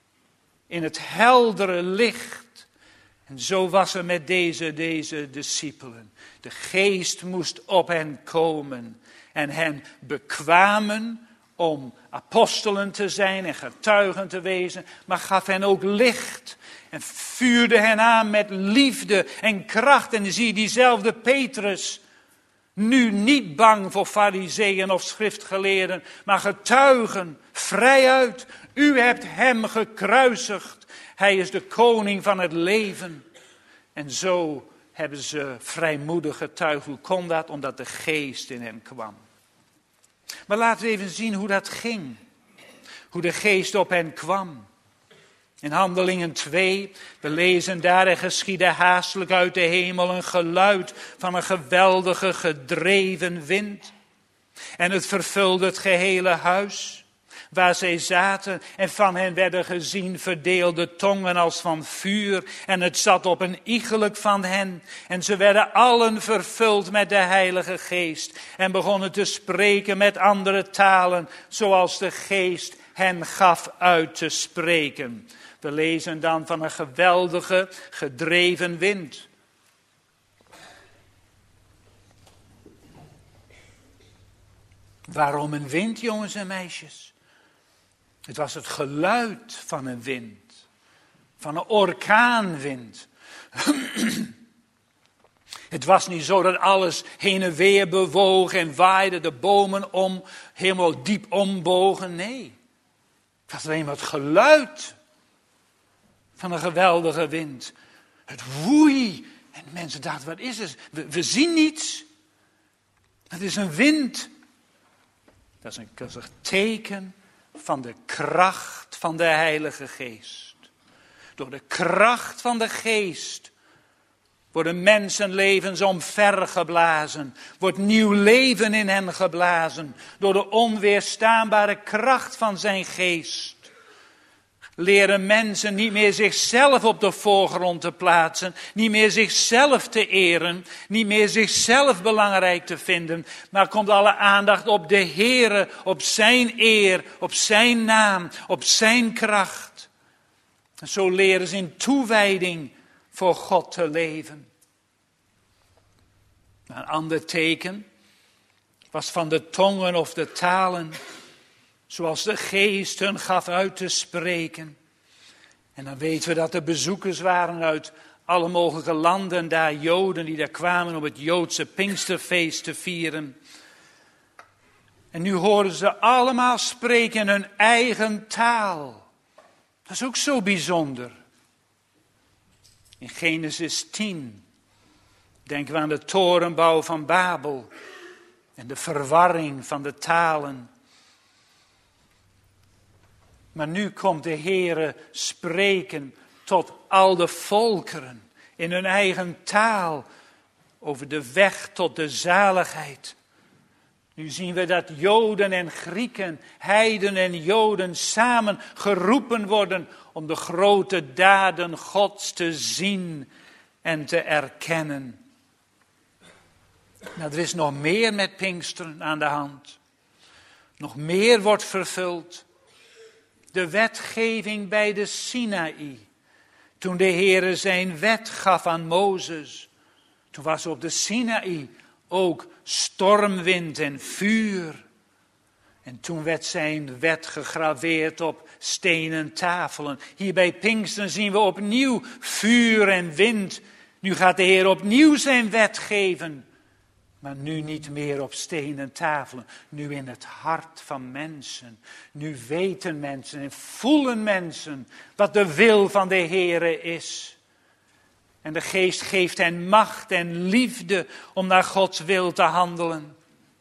Speaker 2: in het heldere licht. En zo was het met deze, deze discipelen. De Geest moest op hen komen en hen bekwamen om apostelen te zijn en getuigen te wezen, maar gaf hen ook licht en vuurde hen aan met liefde en kracht. En dan zie je diezelfde Petrus, nu niet bang voor farizeeën of schriftgeleerden, maar getuigen vrijuit. U hebt hem gekruisigd. Hij is de koning van het leven. En zo hebben ze vrijmoedig getuigd. Hoe kon dat? Omdat de Geest in hen kwam. Maar laten we even zien hoe dat ging. Hoe de Geest op hen kwam. In Handelingen twee, we lezen daar: er geschiedde haastelijk uit de hemel een geluid van een geweldige gedreven wind. En het vervulde het gehele huis waar zij zaten. En van hen werden gezien verdeelde tongen als van vuur. En het zat op een iegelijk van hen. En ze werden allen vervuld met de Heilige Geest. En begonnen te spreken met andere talen, zoals de Geest hen gaf uit te spreken. We lezen dan van een geweldige gedreven wind. Waarom een wind, jongens en meisjes? Het was het geluid van een wind. Van een orkaanwind. Het was niet zo dat alles heen en weer bewoog en waaide, de bomen om, helemaal diep ombogen. Nee, het was alleen maar het geluid van een geweldige wind. Het woei. En mensen dachten: wat is het? We, we zien niets. Het is een wind. Dat is een, dat is een teken van de kracht van de Heilige Geest. Door de kracht van de Geest worden mensenlevens omvergeblazen. Wordt nieuw leven in hen geblazen. Door de onweerstaanbare kracht van zijn Geest leren mensen niet meer zichzelf op de voorgrond te plaatsen. Niet meer zichzelf te eren. Niet meer zichzelf belangrijk te vinden. Maar komt alle aandacht op de Heere, op zijn eer, op zijn naam, op zijn kracht. En zo leren ze in toewijding voor God te leven. Een ander teken was van de tongen of de talen, zoals de Geest hun gaf uit te spreken. En dan weten we dat er bezoekers waren uit alle mogelijke landen, daar Joden die daar kwamen om het Joodse Pinksterfeest te vieren. En nu horen ze allemaal spreken in hun eigen taal. Dat is ook zo bijzonder. In Genesis tien denken we aan de torenbouw van Babel en de verwarring van de talen. Maar nu komt de Heere spreken tot al de volkeren in hun eigen taal over de weg tot de zaligheid. Nu zien we dat Joden en Grieken, heiden en Joden samen geroepen worden om de grote daden Gods te zien en te erkennen. Nou, er is nog meer met Pinksteren aan de hand. Nog meer wordt vervuld. De wetgeving bij de Sinaï. Toen de Heere zijn wet gaf aan Mozes. Toen was op de Sinaï ook stormwind en vuur. En toen werd zijn wet gegraveerd op stenen tafelen. Hier bij Pinksteren zien we opnieuw vuur en wind. Nu gaat de Heer opnieuw zijn wet geven. Maar nu niet meer op stenen tafelen. Nu in het hart van mensen. Nu weten mensen en voelen mensen wat de wil van de Heere is. En de Geest geeft hen macht en liefde om naar Gods wil te handelen.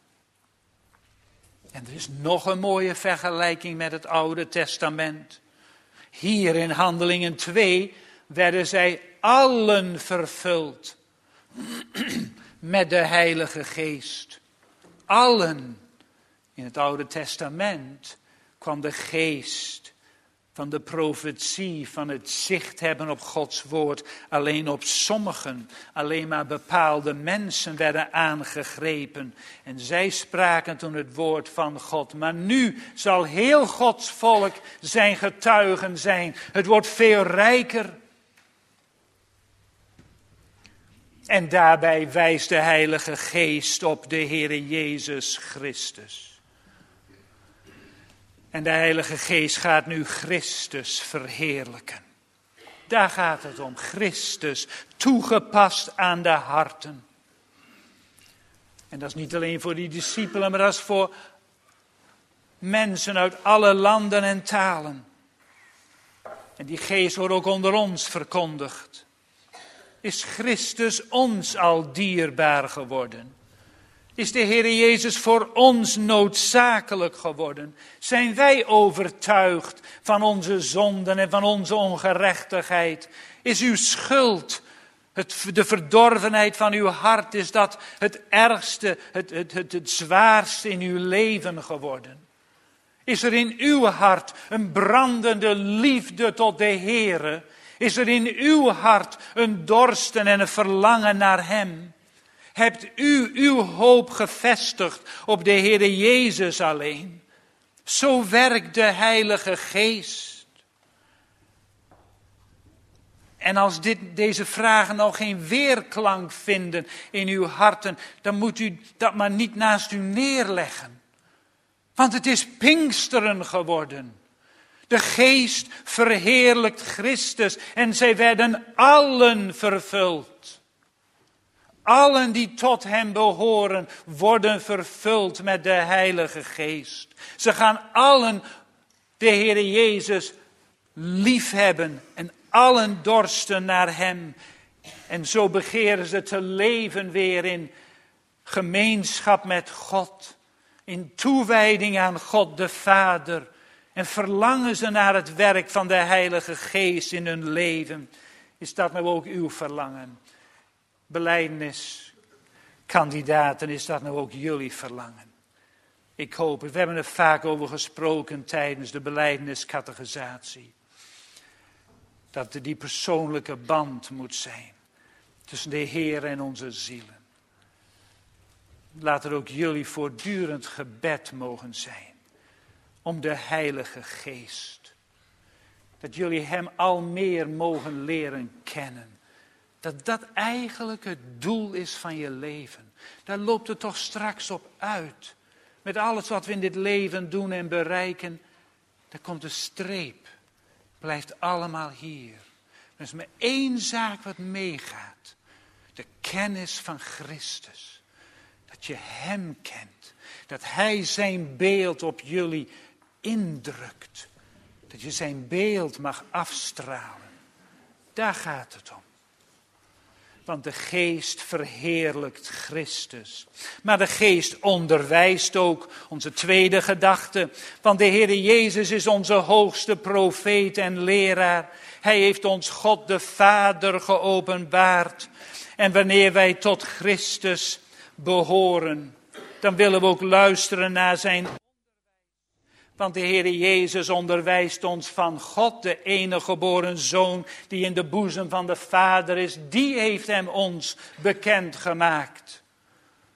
Speaker 2: En er is nog een mooie vergelijking met het Oude Testament. Hier in Handelingen twee werden zij allen vervuld met de Heilige Geest. Allen. In het Oude Testament kwam de geest van de profetie, van het zicht hebben op Gods woord, alleen op sommigen, alleen maar bepaalde mensen werden aangegrepen. En zij spraken toen het woord van God. Maar nu zal heel Gods volk zijn getuigen zijn. Het wordt veel rijker. En daarbij wijst de Heilige Geest op de Heere Jezus Christus. En de Heilige Geest gaat nu Christus verheerlijken. Daar gaat het om. Christus, toegepast aan de harten. En dat is niet alleen voor die discipelen, maar dat is voor mensen uit alle landen en talen. En die geest wordt ook onder ons verkondigd. Is Christus ons al dierbaar geworden? Is de Heer Jezus voor ons noodzakelijk geworden? Zijn wij overtuigd van onze zonden en van onze ongerechtigheid? Is uw schuld, het, de verdorvenheid van uw hart, is dat het ergste, het, het, het, het zwaarste in uw leven geworden? Is er in uw hart een brandende liefde tot de Heere? Is er in uw hart een dorsten en een verlangen naar Hem? Hebt u uw hoop gevestigd op de Heere Jezus alleen? Zo werkt de Heilige Geest. En als dit, deze vragen nou geen weerklank vinden in uw harten, dan moet u dat maar niet naast u neerleggen. Want het is Pinksteren geworden. De Geest verheerlijkt Christus en zij werden allen vervuld. Allen die tot Hem behoren worden vervuld met de Heilige Geest. Ze gaan allen de Heere Jezus liefhebben en allen dorsten naar Hem. En zo begeren ze te leven weer in gemeenschap met God. In toewijding aan God de Vader. En verlangen ze naar het werk van de Heilige Geest in hun leven. Is dat nou ook uw verlangen? Belijdeniskandidaten, is dat nou ook jullie verlangen? Ik hoop het. We hebben er vaak over gesproken tijdens de belijdeniscatechisatie. Dat er die persoonlijke band moet zijn tussen de Heer en onze zielen. Laat er ook jullie voortdurend gebed mogen zijn om de Heilige Geest. Dat jullie Hem al meer mogen leren kennen. Dat dat eigenlijk het doel is van je leven. Daar loopt het toch straks op uit. Met alles wat we in dit leven doen en bereiken. Daar komt een streep. Blijft allemaal hier. Er is maar één zaak wat meegaat. De kennis van Christus. Dat je Hem kent. Dat Hij zijn beeld op jullie indrukt. Dat je zijn beeld mag afstralen. Daar gaat het om. Want de Geest verheerlijkt Christus. Maar de Geest onderwijst ook, onze tweede gedachte. Want de Heere Jezus is onze hoogste profeet en leraar. Hij heeft ons God de Vader geopenbaard. En wanneer wij tot Christus behoren, dan willen we ook luisteren naar zijn. Want de Heere Jezus onderwijst ons van God, de enige geboren Zoon die in de boezem van de Vader is. Die heeft Hem ons bekend gemaakt.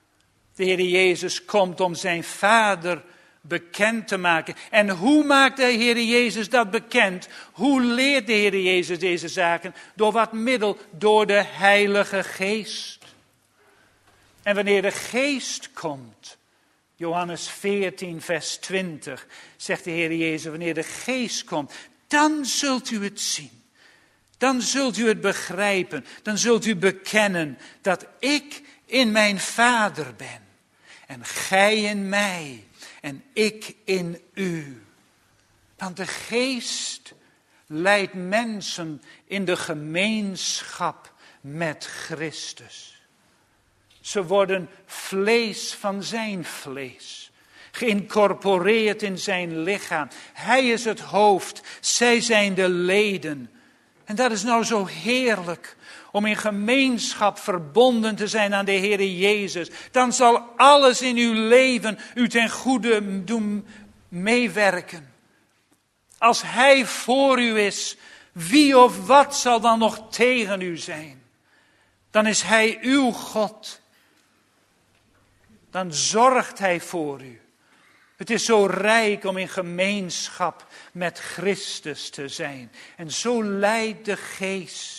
Speaker 2: De Heer Jezus komt om zijn Vader bekend te maken. En hoe maakt de Heer Jezus dat bekend? Hoe leert de Heer Jezus deze zaken? Door wat middel? Door de Heilige Geest. En wanneer de Geest komt, Johannes veertien vers twintig, zegt de Heer Jezus, wanneer de Geest komt, dan zult u het zien. Dan zult u het begrijpen. Dan zult u bekennen dat ik in mijn Vader ben. En gij in mij. En ik in u. Want de Geest leidt mensen in de gemeenschap met Christus. Ze worden vlees van zijn vlees. Geïncorporeerd in zijn lichaam. Hij is het hoofd. Zij zijn de leden. En dat is nou zo heerlijk. Om in gemeenschap verbonden te zijn aan de Heer Jezus. Dan zal alles in uw leven u ten goede doen meewerken. Als Hij voor u is, wie of wat zal dan nog tegen u zijn? Dan is Hij uw God. Dan zorgt Hij voor u. Het is zo rijk om in gemeenschap met Christus te zijn. En zo leidt de Geest.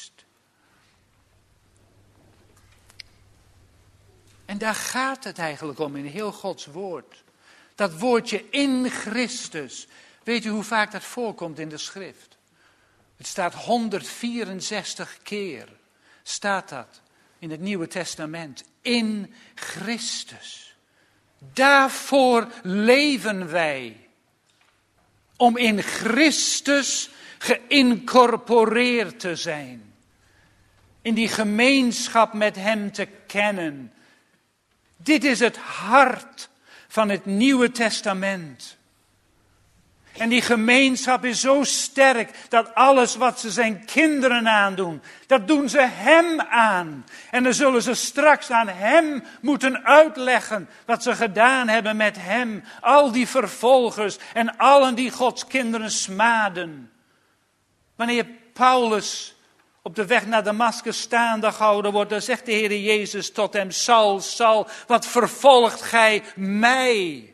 Speaker 2: En daar gaat het eigenlijk om in heel Gods woord. Dat woordje in Christus. Weet u hoe vaak dat voorkomt in de schrift? Het staat honderdvierenzestig keer. Staat dat in het Nieuwe Testament. In Christus. Daarvoor leven wij. Om in Christus geïncorporeerd te zijn. In die gemeenschap met Hem te kennen. Dit is het hart van het Nieuwe Testament. En die gemeenschap is zo sterk dat alles wat ze zijn kinderen aandoen, dat doen ze Hem aan. En dan zullen ze straks aan Hem moeten uitleggen wat ze gedaan hebben met Hem. Al die vervolgers en allen die Gods kinderen smaden. Wanneer Paulus op de weg naar Damaskus staande gehouden wordt, dan zegt de Heer Jezus tot hem, Saul, Saul, wat vervolgt gij mij?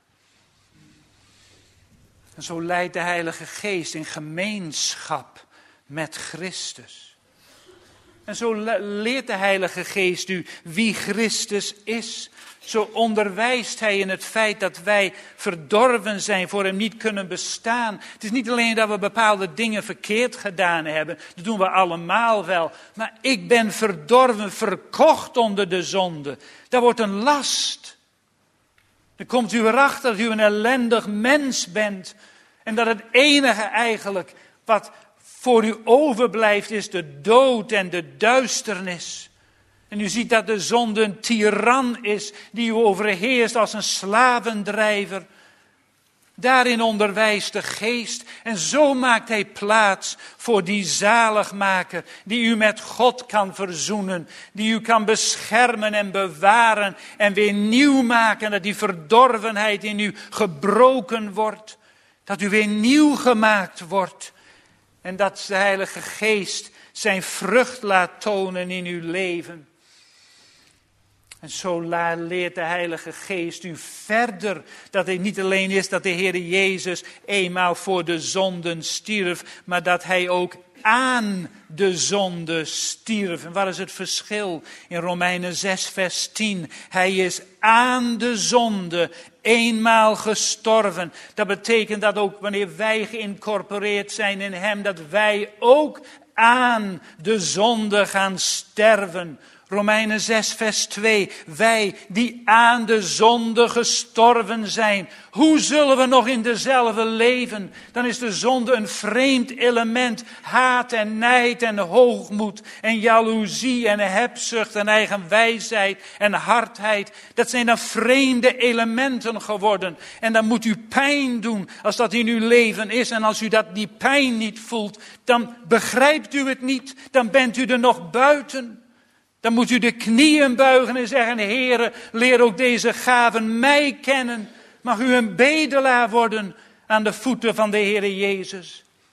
Speaker 2: En zo leidt de Heilige Geest in gemeenschap met Christus. En zo leert de Heilige Geest u wie Christus is. Zo onderwijst Hij in het feit dat wij verdorven zijn, voor Hem niet kunnen bestaan. Het is niet alleen dat we bepaalde dingen verkeerd gedaan hebben. Dat doen we allemaal wel. Maar ik ben verdorven, verkocht onder de zonde. Dat wordt een last. Dan komt u erachter dat u een ellendig mens bent. En dat het enige eigenlijk wat voor u overblijft is de dood en de duisternis. En u ziet dat de zonde een tiran is die u overheerst als een slavendrijver. Daarin onderwijst de Geest. En zo maakt Hij plaats voor die zaligmaker die u met God kan verzoenen. Die u kan beschermen en bewaren en weer nieuw maken. Dat die verdorvenheid in u gebroken wordt. Dat u weer nieuw gemaakt wordt. En dat de Heilige Geest zijn vrucht laat tonen in uw leven. En zo leert de Heilige Geest u verder dat het niet alleen is dat de Heer Jezus eenmaal voor de zonden stierf, maar dat Hij ook aan de zonde stierf. En wat is het verschil? In Romeinen zes vers tien. Hij is aan de zonde eenmaal gestorven. Dat betekent dat ook wanneer wij geïncorporeerd zijn in Hem, dat wij ook aan de zonde gaan sterven. Romeinen zes vers twee. Wij die aan de zonde gestorven zijn. Hoe zullen we nog in dezelfde leven? Dan is de zonde een vreemd element. Haat en nijd en hoogmoed en jaloezie en hebzucht en eigen wijsheid en hardheid. Dat zijn dan vreemde elementen geworden. En dan moet u pijn doen als dat in uw leven is. En als u dat, die pijn niet voelt, dan begrijpt u het niet. Dan bent u er nog buiten. Dan moet u de knieën buigen en zeggen, Heere, leer ook deze gaven mij kennen. Mag u een bedelaar worden aan de voeten van de Heere Jezus.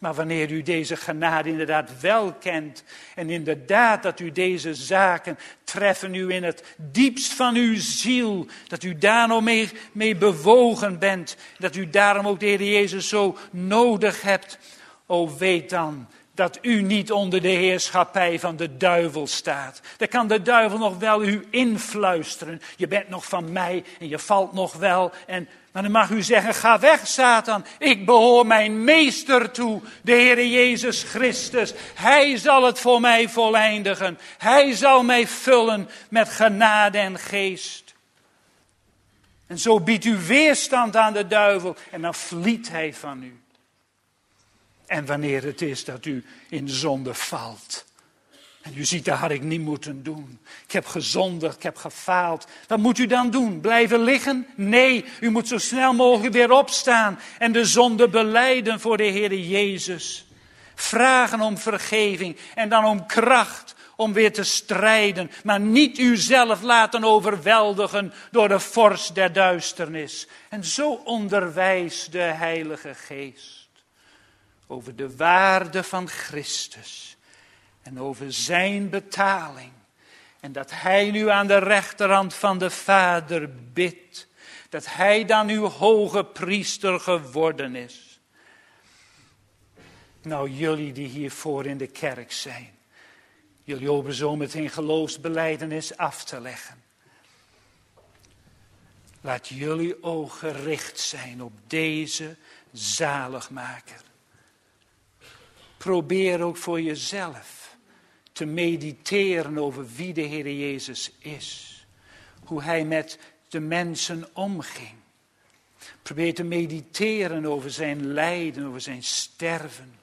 Speaker 2: Maar wanneer u deze genade inderdaad wel kent en inderdaad dat u deze zaken treffen u in het diepst van uw ziel, dat u daar nog mee, mee bewogen bent, dat u daarom ook de Heer Jezus zo nodig hebt, o weet dan dat u niet onder de heerschappij van de duivel staat. Dan kan de duivel nog wel u influisteren. Je bent nog van mij en je valt nog wel. En, maar dan mag u zeggen, ga weg Satan. Ik behoor mijn meester toe, de Heer Jezus Christus. Hij zal het voor mij voleindigen. Hij zal mij vullen met genade en geest. En zo biedt u weerstand aan de duivel en dan vliet hij van u. En wanneer het is dat u in zonde valt. En u ziet, dat had ik niet moeten doen. Ik heb gezondigd, ik heb gefaald. Wat moet u dan doen? Blijven liggen? Nee, u moet zo snel mogelijk weer opstaan. En de zonde belijden voor de Heer Jezus. Vragen om vergeving en dan om kracht om weer te strijden. Maar niet uzelf laten overweldigen door de vorst der duisternis. En zo onderwijst de Heilige Geest. Over de waarde van Christus. En over zijn betaling. En dat hij nu aan de rechterhand van de Vader bidt. Dat hij dan uw hoge priester geworden is. Nou, jullie die hiervoor in de kerk zijn. Jullie hopen zo meteen geloofsbelijdenis af te leggen. Laat jullie oog gericht zijn op deze zaligmaker. Probeer ook voor jezelf te mediteren over wie de Heer Jezus is. Hoe hij met de mensen omging. Probeer te mediteren over zijn lijden, over zijn sterven.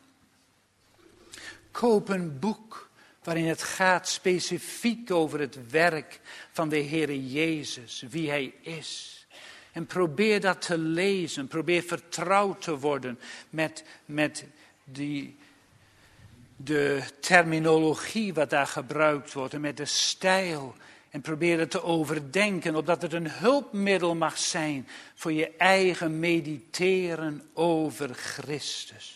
Speaker 2: Koop een boek waarin het gaat specifiek over het werk van de Heer Jezus, wie hij is. En probeer dat te lezen, probeer vertrouwd te worden met, met die... de terminologie wat daar gebruikt wordt en met de stijl. En probeer het te overdenken, opdat het een hulpmiddel mag zijn voor je eigen mediteren over Christus.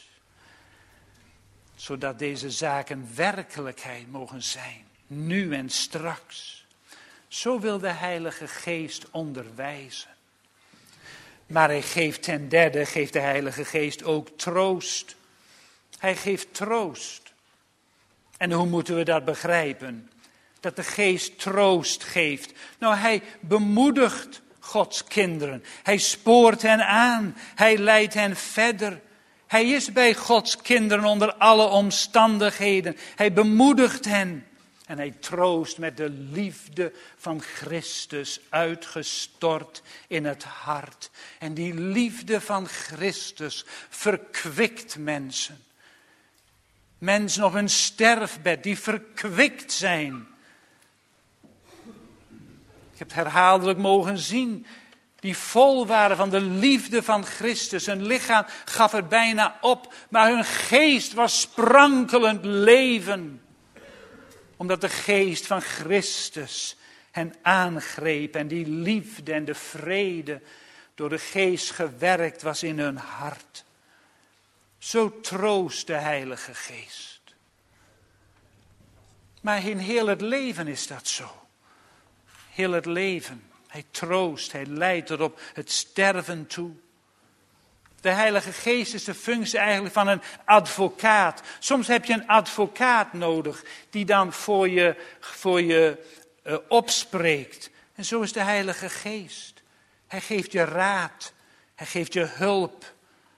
Speaker 2: Zodat deze zaken werkelijkheid mogen zijn, nu en straks. Zo wil de Heilige Geest onderwijzen. Maar hij geeft ten derde, geeft de Heilige Geest ook troost. Hij geeft troost. En hoe moeten we dat begrijpen? Dat de Geest troost geeft. Nou, hij bemoedigt Gods kinderen. Hij spoort hen aan. Hij leidt hen verder. Hij is bij Gods kinderen onder alle omstandigheden. Hij bemoedigt hen. En hij troost met de liefde van Christus uitgestort in het hart. En die liefde van Christus verkwikt mensen. Mensen op hun sterfbed die verkwikt zijn. Ik heb het herhaaldelijk mogen zien. Die vol waren van de liefde van Christus. Hun lichaam gaf er bijna op. Maar hun geest was sprankelend leven. Omdat de geest van Christus hen aangreep. En die liefde en de vrede door de geest gewerkt was in hun hart. Zo troost de Heilige Geest. Maar in heel het leven is dat zo. Heel het leven. Hij troost, hij leidt tot op het sterven toe. De Heilige Geest is de functie eigenlijk van een advocaat. Soms heb je een advocaat nodig die dan voor je, voor je uh, opspreekt. En zo is de Heilige Geest. Hij geeft je raad. Hij geeft je hulp.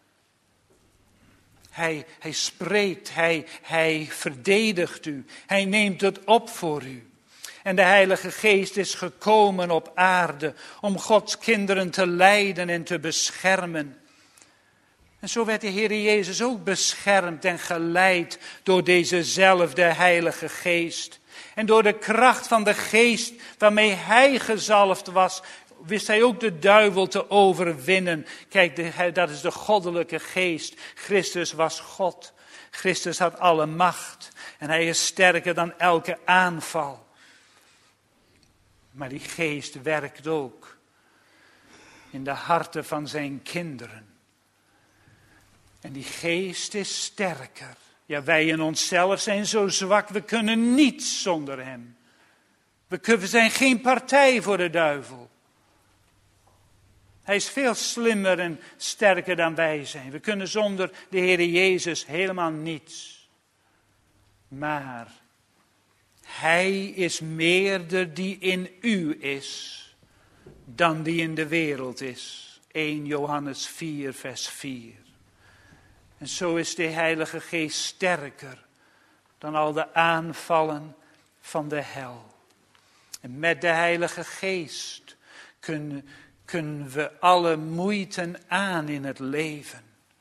Speaker 2: Hij, hij spreekt, hij, hij verdedigt u. Hij neemt het op voor u. En de Heilige Geest is gekomen op aarde om Gods kinderen te leiden en te beschermen. En zo werd de Heer Jezus ook beschermd en geleid door dezezelfde Heilige Geest. En door de kracht van de Geest waarmee hij gezalfd was, wist hij ook de duivel te overwinnen. Kijk, de, dat is de goddelijke geest. Christus was God. Christus had alle macht. En hij is sterker dan elke aanval. Maar die geest werkt ook in de harten van zijn kinderen. En die geest is sterker. Ja, wij in onszelf zijn zo zwak, we kunnen niets zonder hem. We, kunnen, we zijn geen partij voor de duivel. Hij is veel slimmer en sterker dan wij zijn. We kunnen zonder de Heere Jezus helemaal niets. Maar hij is meerder die in u is dan die in de wereld is. eerste Johannes vier, vers vier. En zo is de Heilige Geest sterker dan al de aanvallen van de hel. En met de Heilige Geest kunnen, kunnen we alle moeite aan in het leven.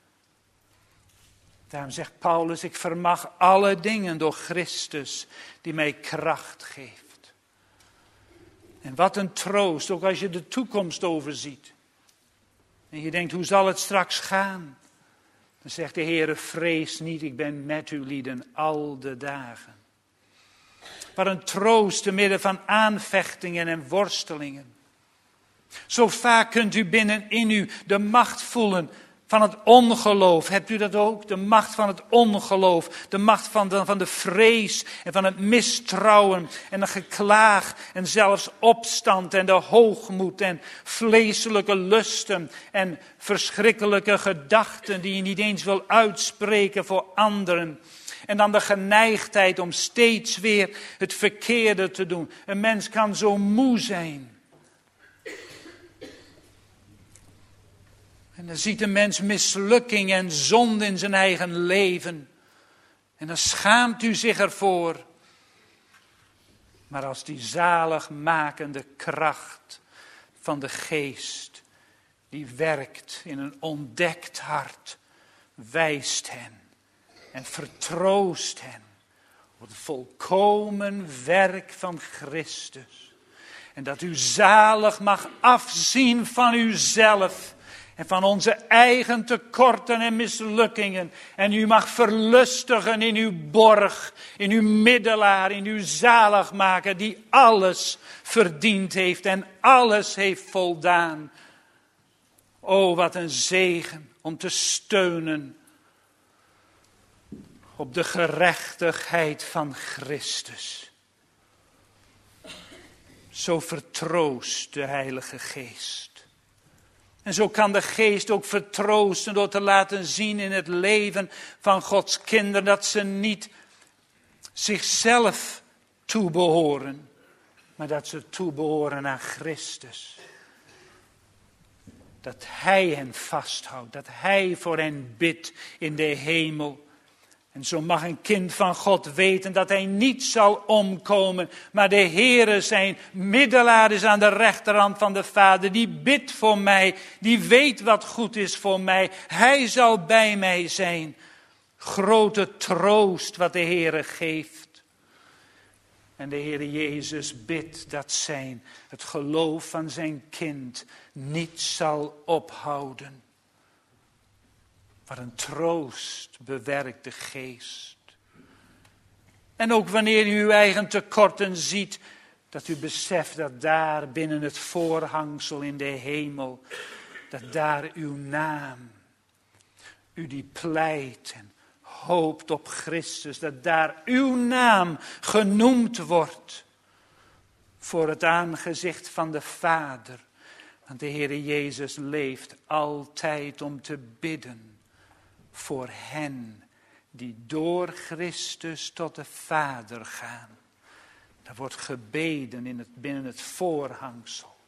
Speaker 2: Daarom zegt Paulus, ik vermag alle dingen door Christus die mij kracht geeft. En wat een troost, ook als je de toekomst overziet. En je denkt, hoe zal het straks gaan? Dan zegt de Heere, vrees niet, ik ben met u lieden al de dagen. Wat een troost te midden van aanvechtingen en worstelingen. Zo vaak kunt u binnenin u de macht voelen van het ongeloof. Hebt u dat ook? De macht van het ongeloof. De macht van de, van de vrees en van het mistrouwen en het geklaag en zelfs opstand en de hoogmoed en vleeselijke lusten en verschrikkelijke gedachten die je niet eens wil uitspreken voor anderen. En dan de geneigdheid om steeds weer het verkeerde te doen. Een mens kan zo moe zijn. En dan ziet een mens mislukking en zonde in zijn eigen leven. En dan schaamt u zich ervoor. Maar als die zaligmakende kracht van de geest, die werkt in een ontdekt hart, wijst hen en vertroost hen op het volkomen werk van Christus. En dat u zalig mag afzien van uzelf. En van onze eigen tekorten en mislukkingen. En u mag verlustigen in uw borg, in uw middelaar, in uw zaligmaker. Die alles verdiend heeft en alles heeft voldaan. O, wat een zegen om te steunen op de gerechtigheid van Christus. Zo vertroost de Heilige Geest. En zo kan de Geest ook vertroosten door te laten zien in het leven van Gods kinderen dat ze niet zichzelf toebehoren, maar dat ze toebehoren aan Christus. Dat Hij hen vasthoudt, dat Hij voor hen bidt in de hemel. En zo mag een kind van God weten dat hij niet zal omkomen. Maar de Heere zijn middelaar is aan de rechterhand van de Vader. Die bidt voor mij. Die weet wat goed is voor mij. Hij zal bij mij zijn. Grote troost wat de Heere geeft. En de Heere Jezus bidt dat zijn, het geloof van zijn kind niet zal ophouden. Wat een troost bewerkt de Geest. En ook wanneer u uw eigen tekorten ziet, dat u beseft dat daar binnen het voorhangsel in de hemel, dat daar uw naam, u die pleit en hoopt op Christus, dat daar uw naam genoemd wordt voor het aangezicht van de Vader. Want de Heere Jezus leeft altijd om te bidden voor hen die door Christus tot de Vader gaan. Er wordt gebeden in het, binnen het voorhangsel.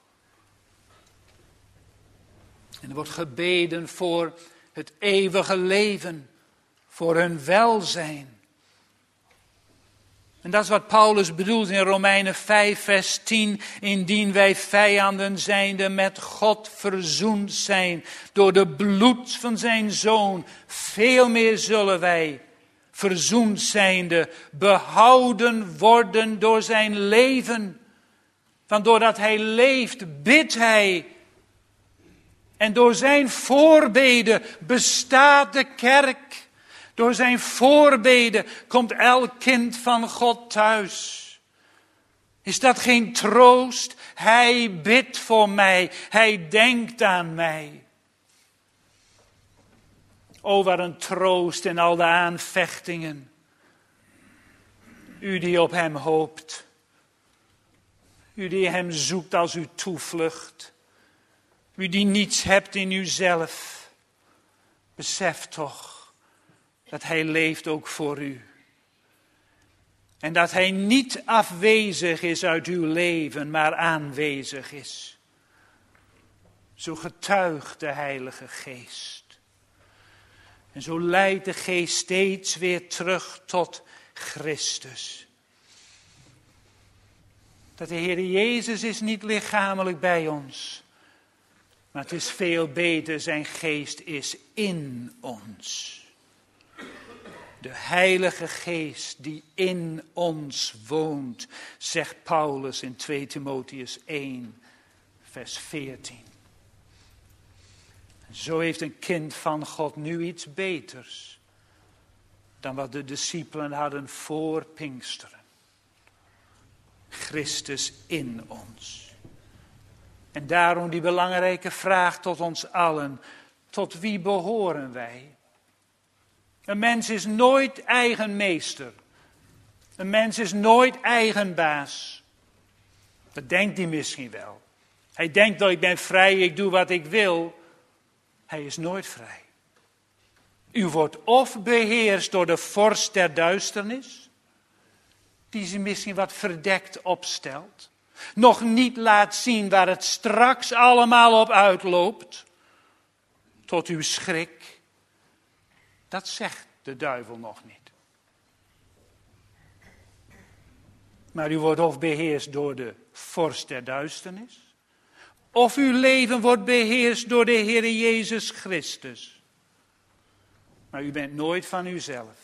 Speaker 2: En er wordt gebeden voor het eeuwige leven, voor hun welzijn. En dat is wat Paulus bedoelt in Romeinen vijf, vers tien. Indien wij vijanden zijnde met God verzoend zijn door de bloed van zijn Zoon. Veel meer zullen wij verzoend zijnde behouden worden door zijn leven. Want doordat hij leeft, bidt hij. En door zijn voorbeden bestaat de kerk. Door zijn voorbeden komt elk kind van God thuis. Is dat geen troost? Hij bidt voor mij. Hij denkt aan mij. O, wat een troost in al de aanvechtingen. U die op hem hoopt. U die hem zoekt als uw toevlucht. U die niets hebt in uzelf. Besef toch dat hij leeft ook voor u. En dat hij niet afwezig is uit uw leven, maar aanwezig is. Zo getuigt de Heilige Geest. En zo leidt de Geest steeds weer terug tot Christus. Dat de Heer Jezus is niet lichamelijk bij ons. Maar het is veel beter, zijn Geest is in ons. De Heilige Geest die in ons woont, zegt Paulus in twee Timotheüs één, vers veertien. En zo heeft een kind van God nu iets beters dan wat de discipelen hadden voor Pinksteren. Christus in ons. En daarom die belangrijke vraag tot ons allen, tot wie behoren wij? Een mens is nooit eigen meester. Een mens is nooit eigen baas. Dat denkt hij misschien wel. Hij denkt dat ik ben vrij, ik doe wat ik wil. Hij is nooit vrij. U wordt of beheerst door de vorst der duisternis, die ze misschien wat verdekt opstelt, nog niet laat zien waar het straks allemaal op uitloopt, tot uw schrik. Dat zegt de duivel nog niet. Maar u wordt of beheerst door de vorst der duisternis, of uw leven wordt beheerst door de Heer Jezus Christus. Maar u bent nooit van uzelf.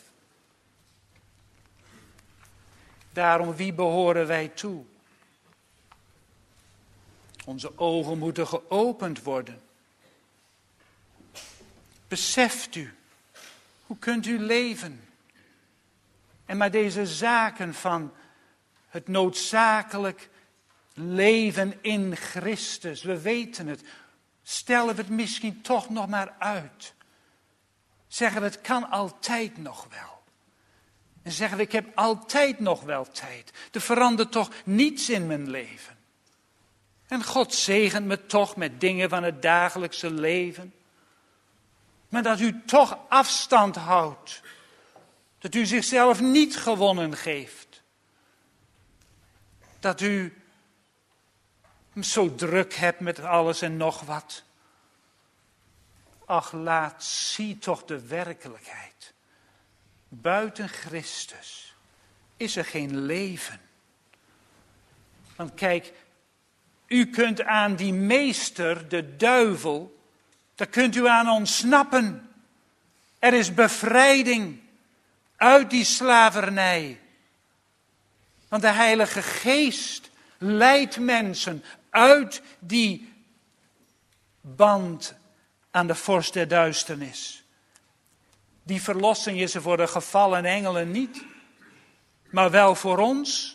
Speaker 2: Daarom, wie behoren wij toe? Onze ogen moeten geopend worden. Beseft u, hoe kunt u leven? En maar deze zaken van het noodzakelijk leven in Christus, we weten het, stellen we het misschien toch nog maar uit. Zeggen we, het kan altijd nog wel. En zeggen we, ik heb altijd nog wel tijd. Er verandert toch niets in mijn leven. En God zegent me toch met dingen van het dagelijkse leven. Maar dat u toch afstand houdt. Dat u zichzelf niet gewonnen geeft. Dat u hem zo druk hebt met alles en nog wat. Ach, laat, zie toch de werkelijkheid. Buiten Christus is er geen leven. Want kijk, u kunt aan die meester, de duivel, daar kunt u aan ontsnappen. Er is bevrijding uit die slavernij. Want de Heilige Geest leidt mensen uit die band aan de vorst der duisternis. Die verlossing is er voor de gevallen engelen niet, maar wel voor ons.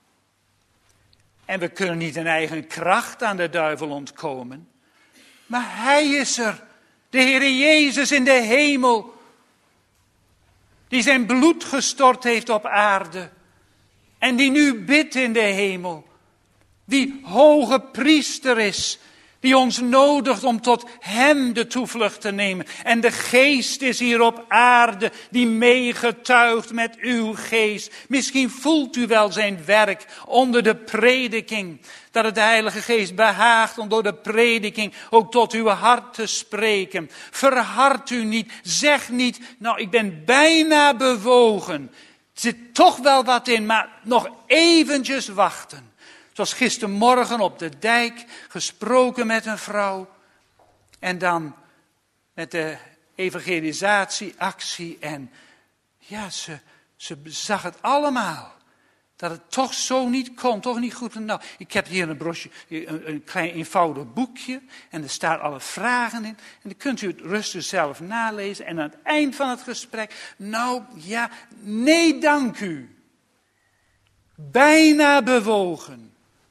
Speaker 2: En we kunnen niet in eigen kracht aan de duivel ontkomen. Maar hij is er, de Heer Jezus in de hemel, die zijn bloed gestort heeft op aarde. En die nu bidt in de hemel. Die hoge priester is, die ons nodigt om tot hem de toevlucht te nemen. En de geest is hier op aarde die meegetuigt met uw geest. Misschien voelt u wel zijn werk onder de prediking. Dat het de Heilige Geest behaagt om door de prediking ook tot uw hart te spreken. Verhard u niet, zeg niet, nou ik ben bijna bewogen. Er zit toch wel wat in, maar nog eventjes wachten. Zoals gistermorgen op de dijk, gesproken met een vrouw. En dan met de evangelisatieactie. En ja, ze, ze zag het allemaal. Dat het toch zo niet kon, toch niet goed. Nou, ik heb hier een brosje, een, een klein eenvoudig boekje. En er staan alle vragen in. En dan kunt u het rustig zelf nalezen. En aan het eind van het gesprek, nou ja, nee dank u. Bijna bewogen.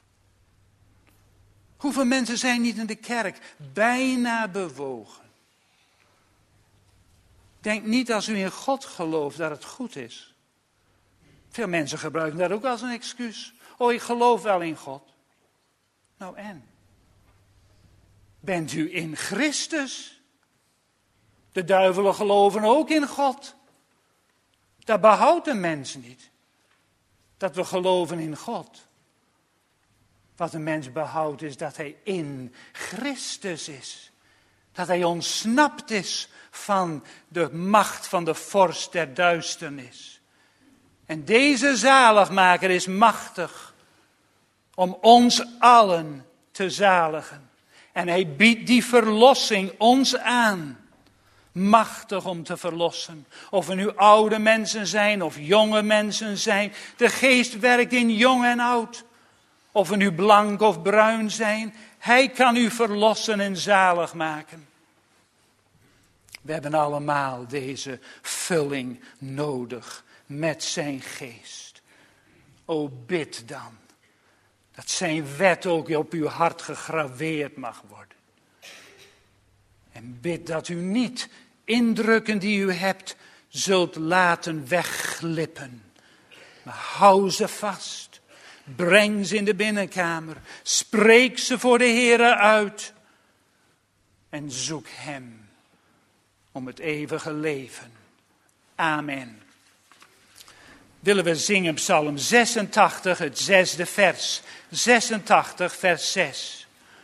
Speaker 2: Hoeveel mensen zijn niet in de kerk? Bijna bewogen. Denk niet als u in God gelooft dat het goed is. Veel mensen gebruiken dat ook als een excuus. Oh, ik geloof wel in God. Nou en? Bent u in Christus? De duivelen geloven ook in God. Dat behoudt een mens niet. Dat we geloven in God. Wat een mens behoudt is dat hij in Christus is. Dat hij ontsnapt is van de macht van de vorst der duisternis. En deze zaligmaker is machtig om ons allen te zaligen. En hij biedt die verlossing ons aan. Machtig om te verlossen. Of we nu oude mensen zijn of jonge mensen zijn. De geest werkt in jong en oud. Of we nu blank of bruin zijn. Hij kan u verlossen en zalig maken. We hebben allemaal deze vulling nodig met zijn geest. O, bid dan dat zijn wet ook op uw hart gegraveerd mag worden. En bid dat u niet indrukken die u hebt zult laten wegglippen. Maar hou ze vast. Breng ze in de binnenkamer. Spreek ze voor de Heere uit. En zoek hem om het eeuwige leven. Amen. Willen we zingen Psalm zesentachtig, het zesde vers. zesentachtig, vers zes.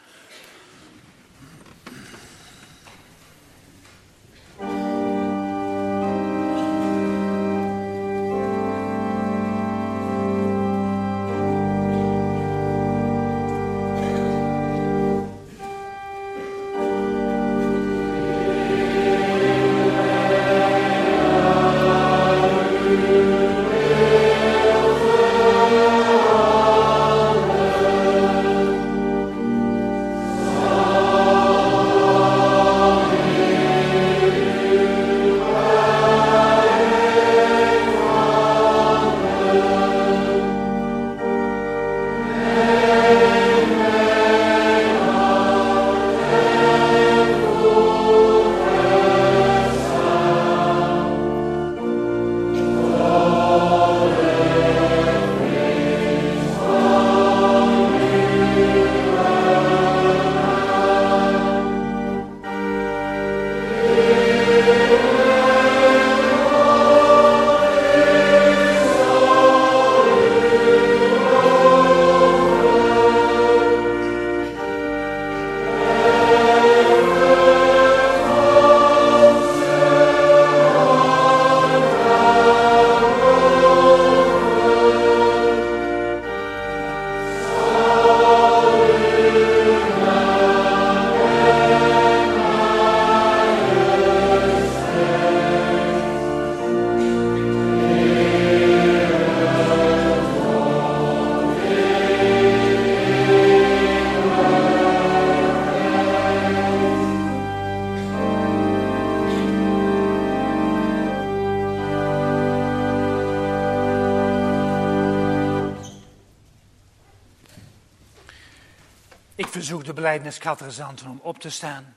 Speaker 2: Ik verzoek de belijdeniscatechisanten om op te staan.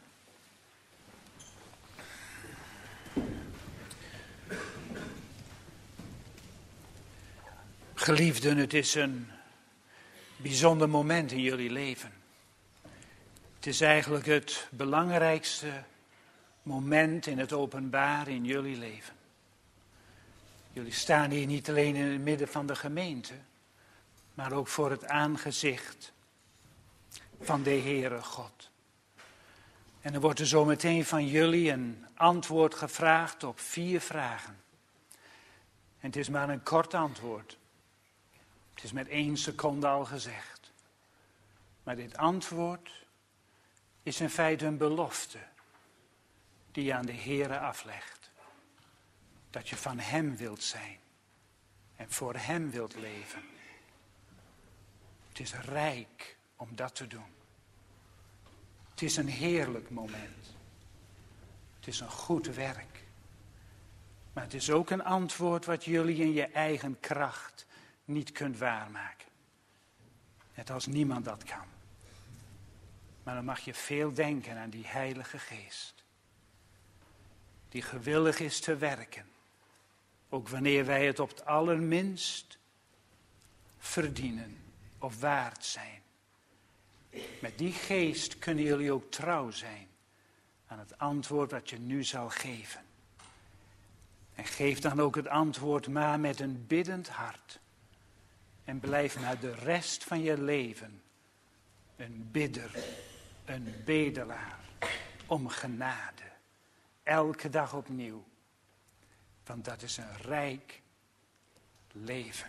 Speaker 2: Geliefden, het is een bijzonder moment in jullie leven. Het is eigenlijk het belangrijkste moment in het openbaar in jullie leven. Jullie staan hier niet alleen in het midden van de gemeente, maar ook voor het aangezicht van de Heere God. En er wordt er zo meteen van jullie een antwoord gevraagd op vier vragen. En het is maar een kort antwoord. Het is met één seconde al gezegd. Maar dit antwoord is in feite een belofte die je aan de Heere aflegt. Dat je van hem wilt zijn en voor hem wilt leven. Het is rijk om dat te doen. Het is een heerlijk moment. Het is een goed werk. Maar het is ook een antwoord wat jullie in je eigen kracht niet kunt waarmaken. Net als niemand dat kan. Maar dan mag je veel denken aan die Heilige Geest. die gewillig is te werken. Ook wanneer wij het op het allerminst verdienen of waard zijn. Met die geest kunnen jullie ook trouw zijn aan het antwoord dat je nu zal geven. En geef dan ook het antwoord maar met een biddend hart. En blijf maar de rest van je leven een bidder, een bedelaar om genade. Elke dag opnieuw. Want dat is een rijk leven.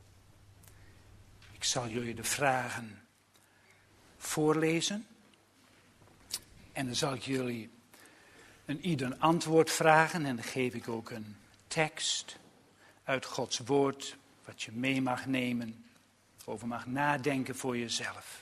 Speaker 2: Ik zal jullie de vragen voorlezen. En dan zal ik jullie een ieder een antwoord vragen. En dan geef ik ook een tekst uit Gods woord. Wat je mee mag nemen. Over mag nadenken voor jezelf.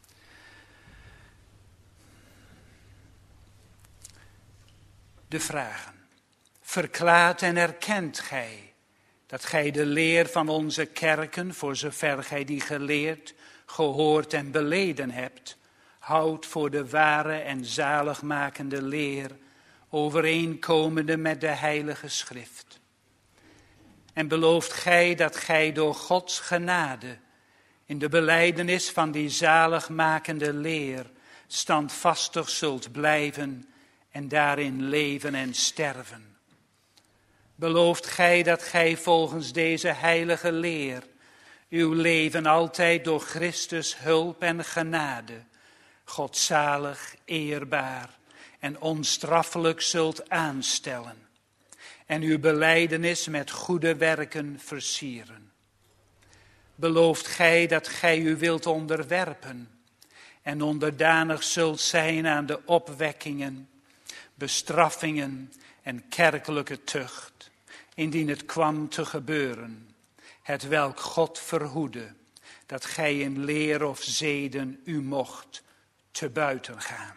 Speaker 2: De vragen. Verklaart en erkent gij dat gij de leer van onze kerken, voor zover gij die geleerd, gehoord en beleden hebt, houdt voor de ware en zaligmakende leer, overeenkomende met de heilige schrift. En belooft gij dat gij door Gods genade in de belijdenis van die zaligmakende leer standvastig zult blijven en daarin leven en sterven. Belooft gij dat gij volgens deze heilige leer uw leven altijd door Christus hulp en genade godzalig, eerbaar en onstraffelijk zult aanstellen en uw belijdenis met goede werken versieren. Belooft gij dat gij u wilt onderwerpen en onderdanig zult zijn aan de opwekkingen, bestraffingen en kerkelijke tucht, indien het kwam te gebeuren, hetwelk God verhoede, dat gij in leer of zeden u mocht te buiten gaan.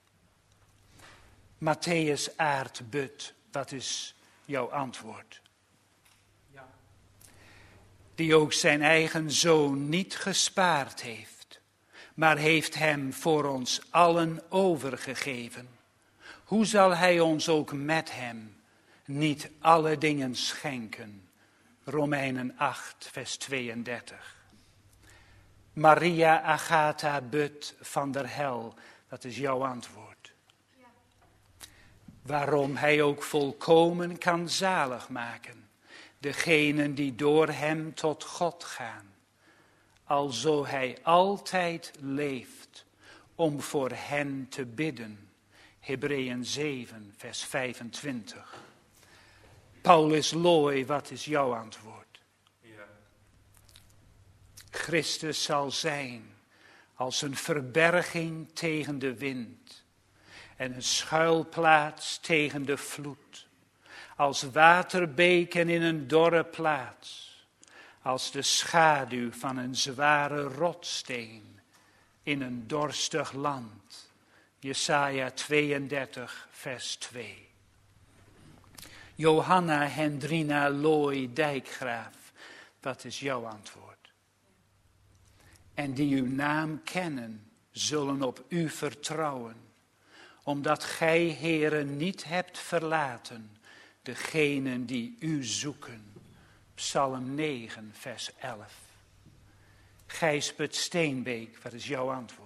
Speaker 2: Matthäus Aartbut, wat is jouw antwoord? Ja. Die ook zijn eigen zoon niet gespaard heeft, maar heeft hem voor ons allen overgegeven. Hoe zal hij ons ook met hem niet alle dingen schenken? Romeinen acht, vers tweeëndertig. Maria Agatha But van der Hel, dat is jouw antwoord. Ja. Waarom hij ook volkomen kan zalig maken, degenen die door hem tot God gaan, alzo hij altijd leeft om voor hen te bidden. Hebreeën zeven, vers vijfentwintig. Paulus Looy, wat is jouw antwoord? Ja. Christus zal zijn als een verberging tegen de wind en een schuilplaats tegen de vloed, als waterbeken in een dorre plaats, als de schaduw van een zware rotsteen in een dorstig land. Jesaja tweeëndertig, vers twee. Johanna Hendrina Looy Dijkgraaf, wat is jouw antwoord? En die uw naam kennen, zullen op u vertrouwen, omdat gij, Heere, niet hebt verlaten degenen die u zoeken. Psalm negen, vers elf. Gijsbert Steenbeek, wat is jouw antwoord?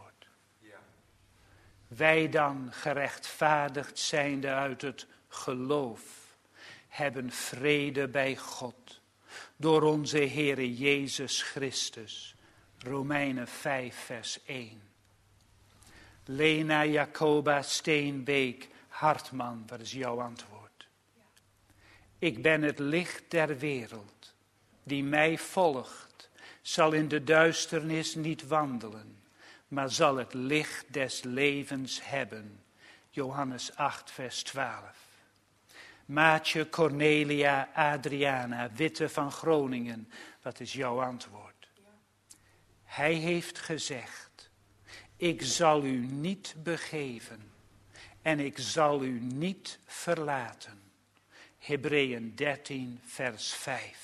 Speaker 2: Wij dan, gerechtvaardigd zijnde uit het geloof, hebben vrede bij God, door onze Heere Jezus Christus. Romeinen vijf, vers één. Lena Jacoba Steenbeek Hartman, wat is jouw antwoord? Ik ben het licht der wereld, die mij volgt, zal in de duisternis niet wandelen, maar zal het licht des levens hebben. Johannes acht, vers twaalf. Maatje Cornelia Adriana Witte van Groningen, wat is jouw antwoord? Ja. Hij heeft gezegd, ik zal u niet begeven en ik zal u niet verlaten. Hebreeën dertien, vers vijf.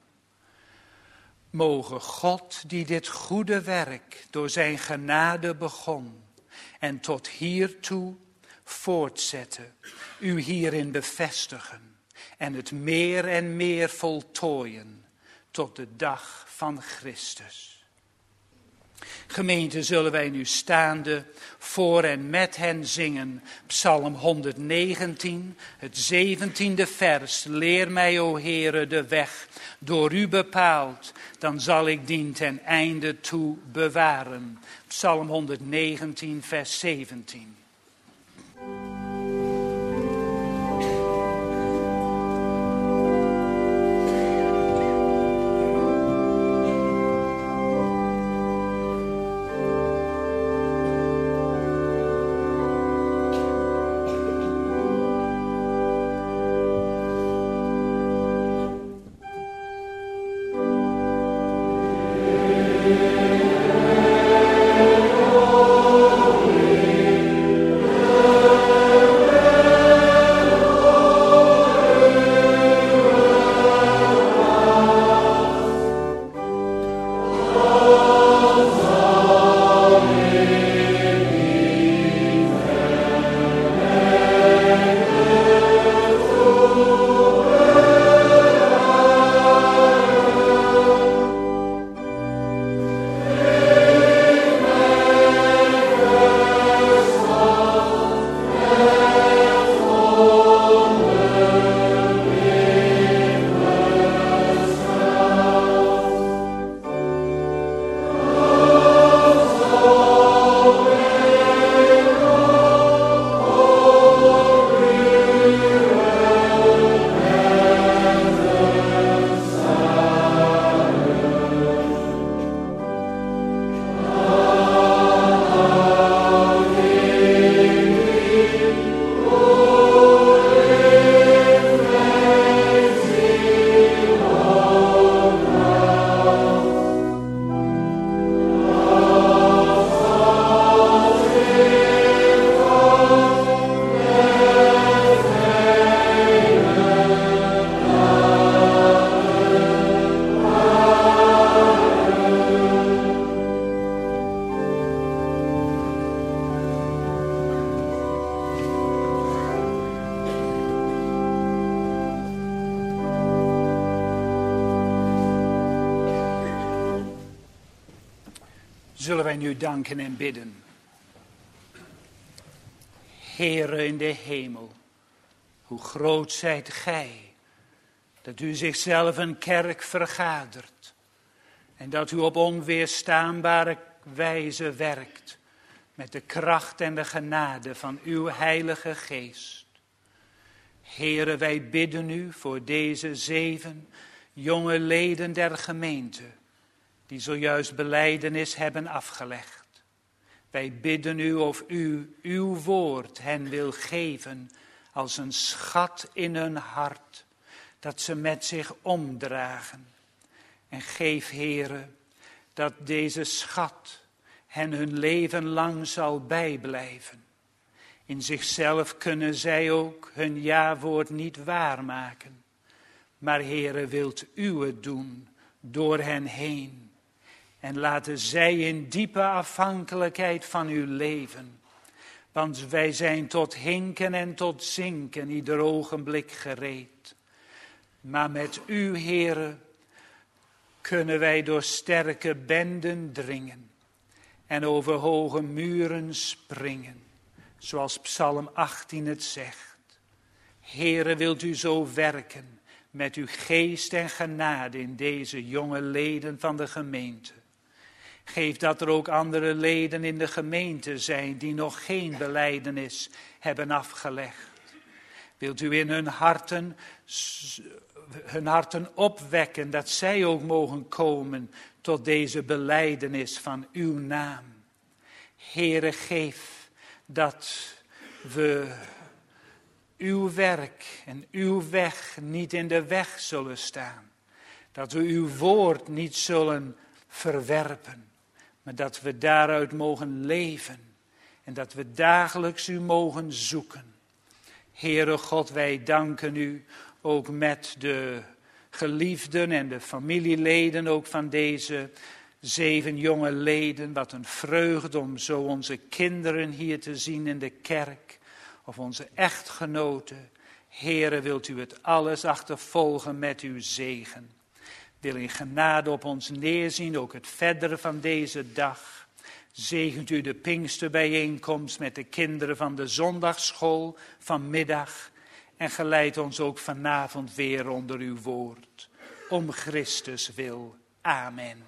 Speaker 2: Mogen God, die dit goede werk door zijn genade begon en tot hiertoe voortzetten, u hierin bevestigen en het meer en meer voltooien tot de dag van Christus. Gemeente, zullen wij nu staande voor en met hen zingen, Psalm honderdnegentien, het zeventiende vers. Leer mij, o Heere, de weg, door u bepaald, dan zal ik dien ten einde toe bewaren. Psalm honderdnegentien, vers zeventien. Zullen wij nu danken en bidden. Heere in de hemel, hoe groot zijt gij, dat u zichzelf een kerk vergadert en dat u op onweerstaanbare wijze werkt met de kracht en de genade van uw Heilige Geest. Heere, wij bidden u voor deze zeven jonge leden der gemeente, die zojuist belijdenis hebben afgelegd. Wij bidden u of u uw woord hen wil geven als een schat in hun hart, dat ze met zich omdragen. En geef, Heere, dat deze schat hen hun leven lang zal bijblijven. In zichzelf kunnen zij ook hun ja-woord niet waarmaken. Maar, Heere, wilt u het doen door hen heen. En laten zij in diepe afhankelijkheid van u leven. Want wij zijn tot hinken en tot zinken ieder ogenblik gereed. Maar met u, Heere, kunnen wij door sterke benden dringen. En over hoge muren springen. Zoals Psalm achttien het zegt. Heere, wilt u zo werken met uw geest en genade in deze jonge leden van de gemeente. Geef dat er ook andere leden in de gemeente zijn die nog geen belijdenis hebben afgelegd. Wilt u in hun harten, hun harten opwekken dat zij ook mogen komen tot deze belijdenis van uw naam. Heere, geef dat we uw werk en uw weg niet in de weg zullen staan. Dat we uw woord niet zullen verwerpen. Maar dat we daaruit mogen leven. En dat we dagelijks u mogen zoeken. Heere God, wij danken u ook met de geliefden en de familieleden ook van deze zeven jonge leden. Wat een vreugde om zo onze kinderen hier te zien in de kerk. of onze echtgenoten. Heere, wilt u het alles achtervolgen met uw zegen. Wil in genade op ons neerzien, ook het verdere van deze dag. Zegent u de Pinksterbijeenkomst met de kinderen van de zondagsschool vanmiddag. En geleid ons ook vanavond weer onder uw woord. Om Christus wil. Amen.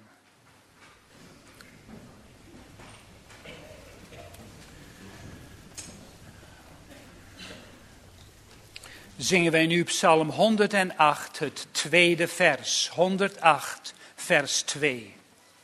Speaker 2: Zingen wij nu Psalm honderdacht, het tweede vers. honderdacht, vers twee.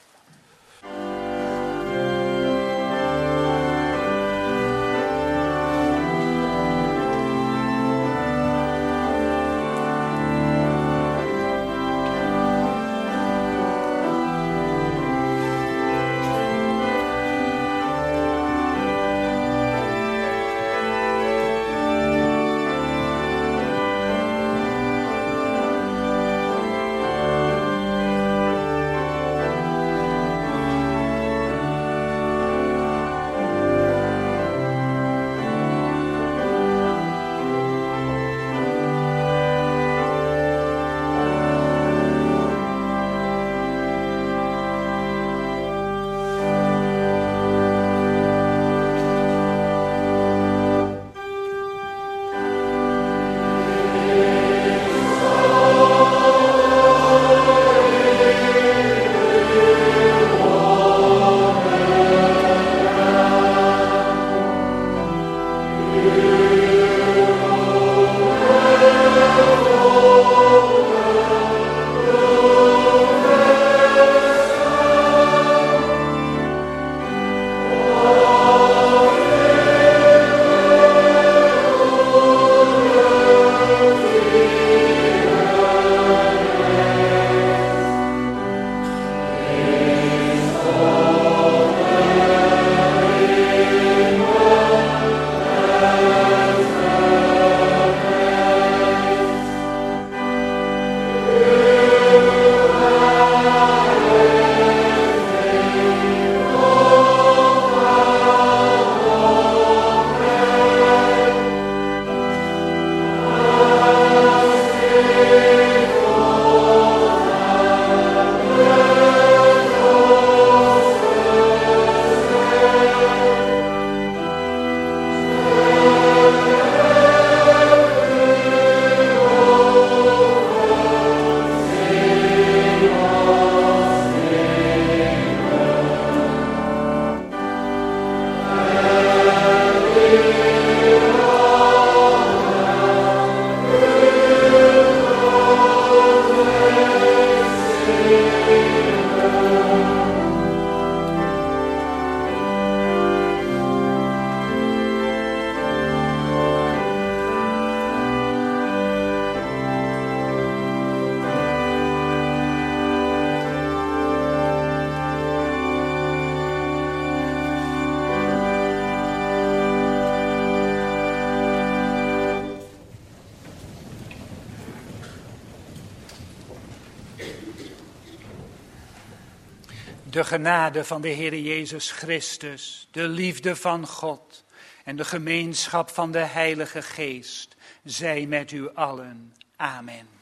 Speaker 2: De genade van de Heer Jezus Christus, de liefde van God en de gemeenschap van de Heilige Geest zij met u allen. Amen.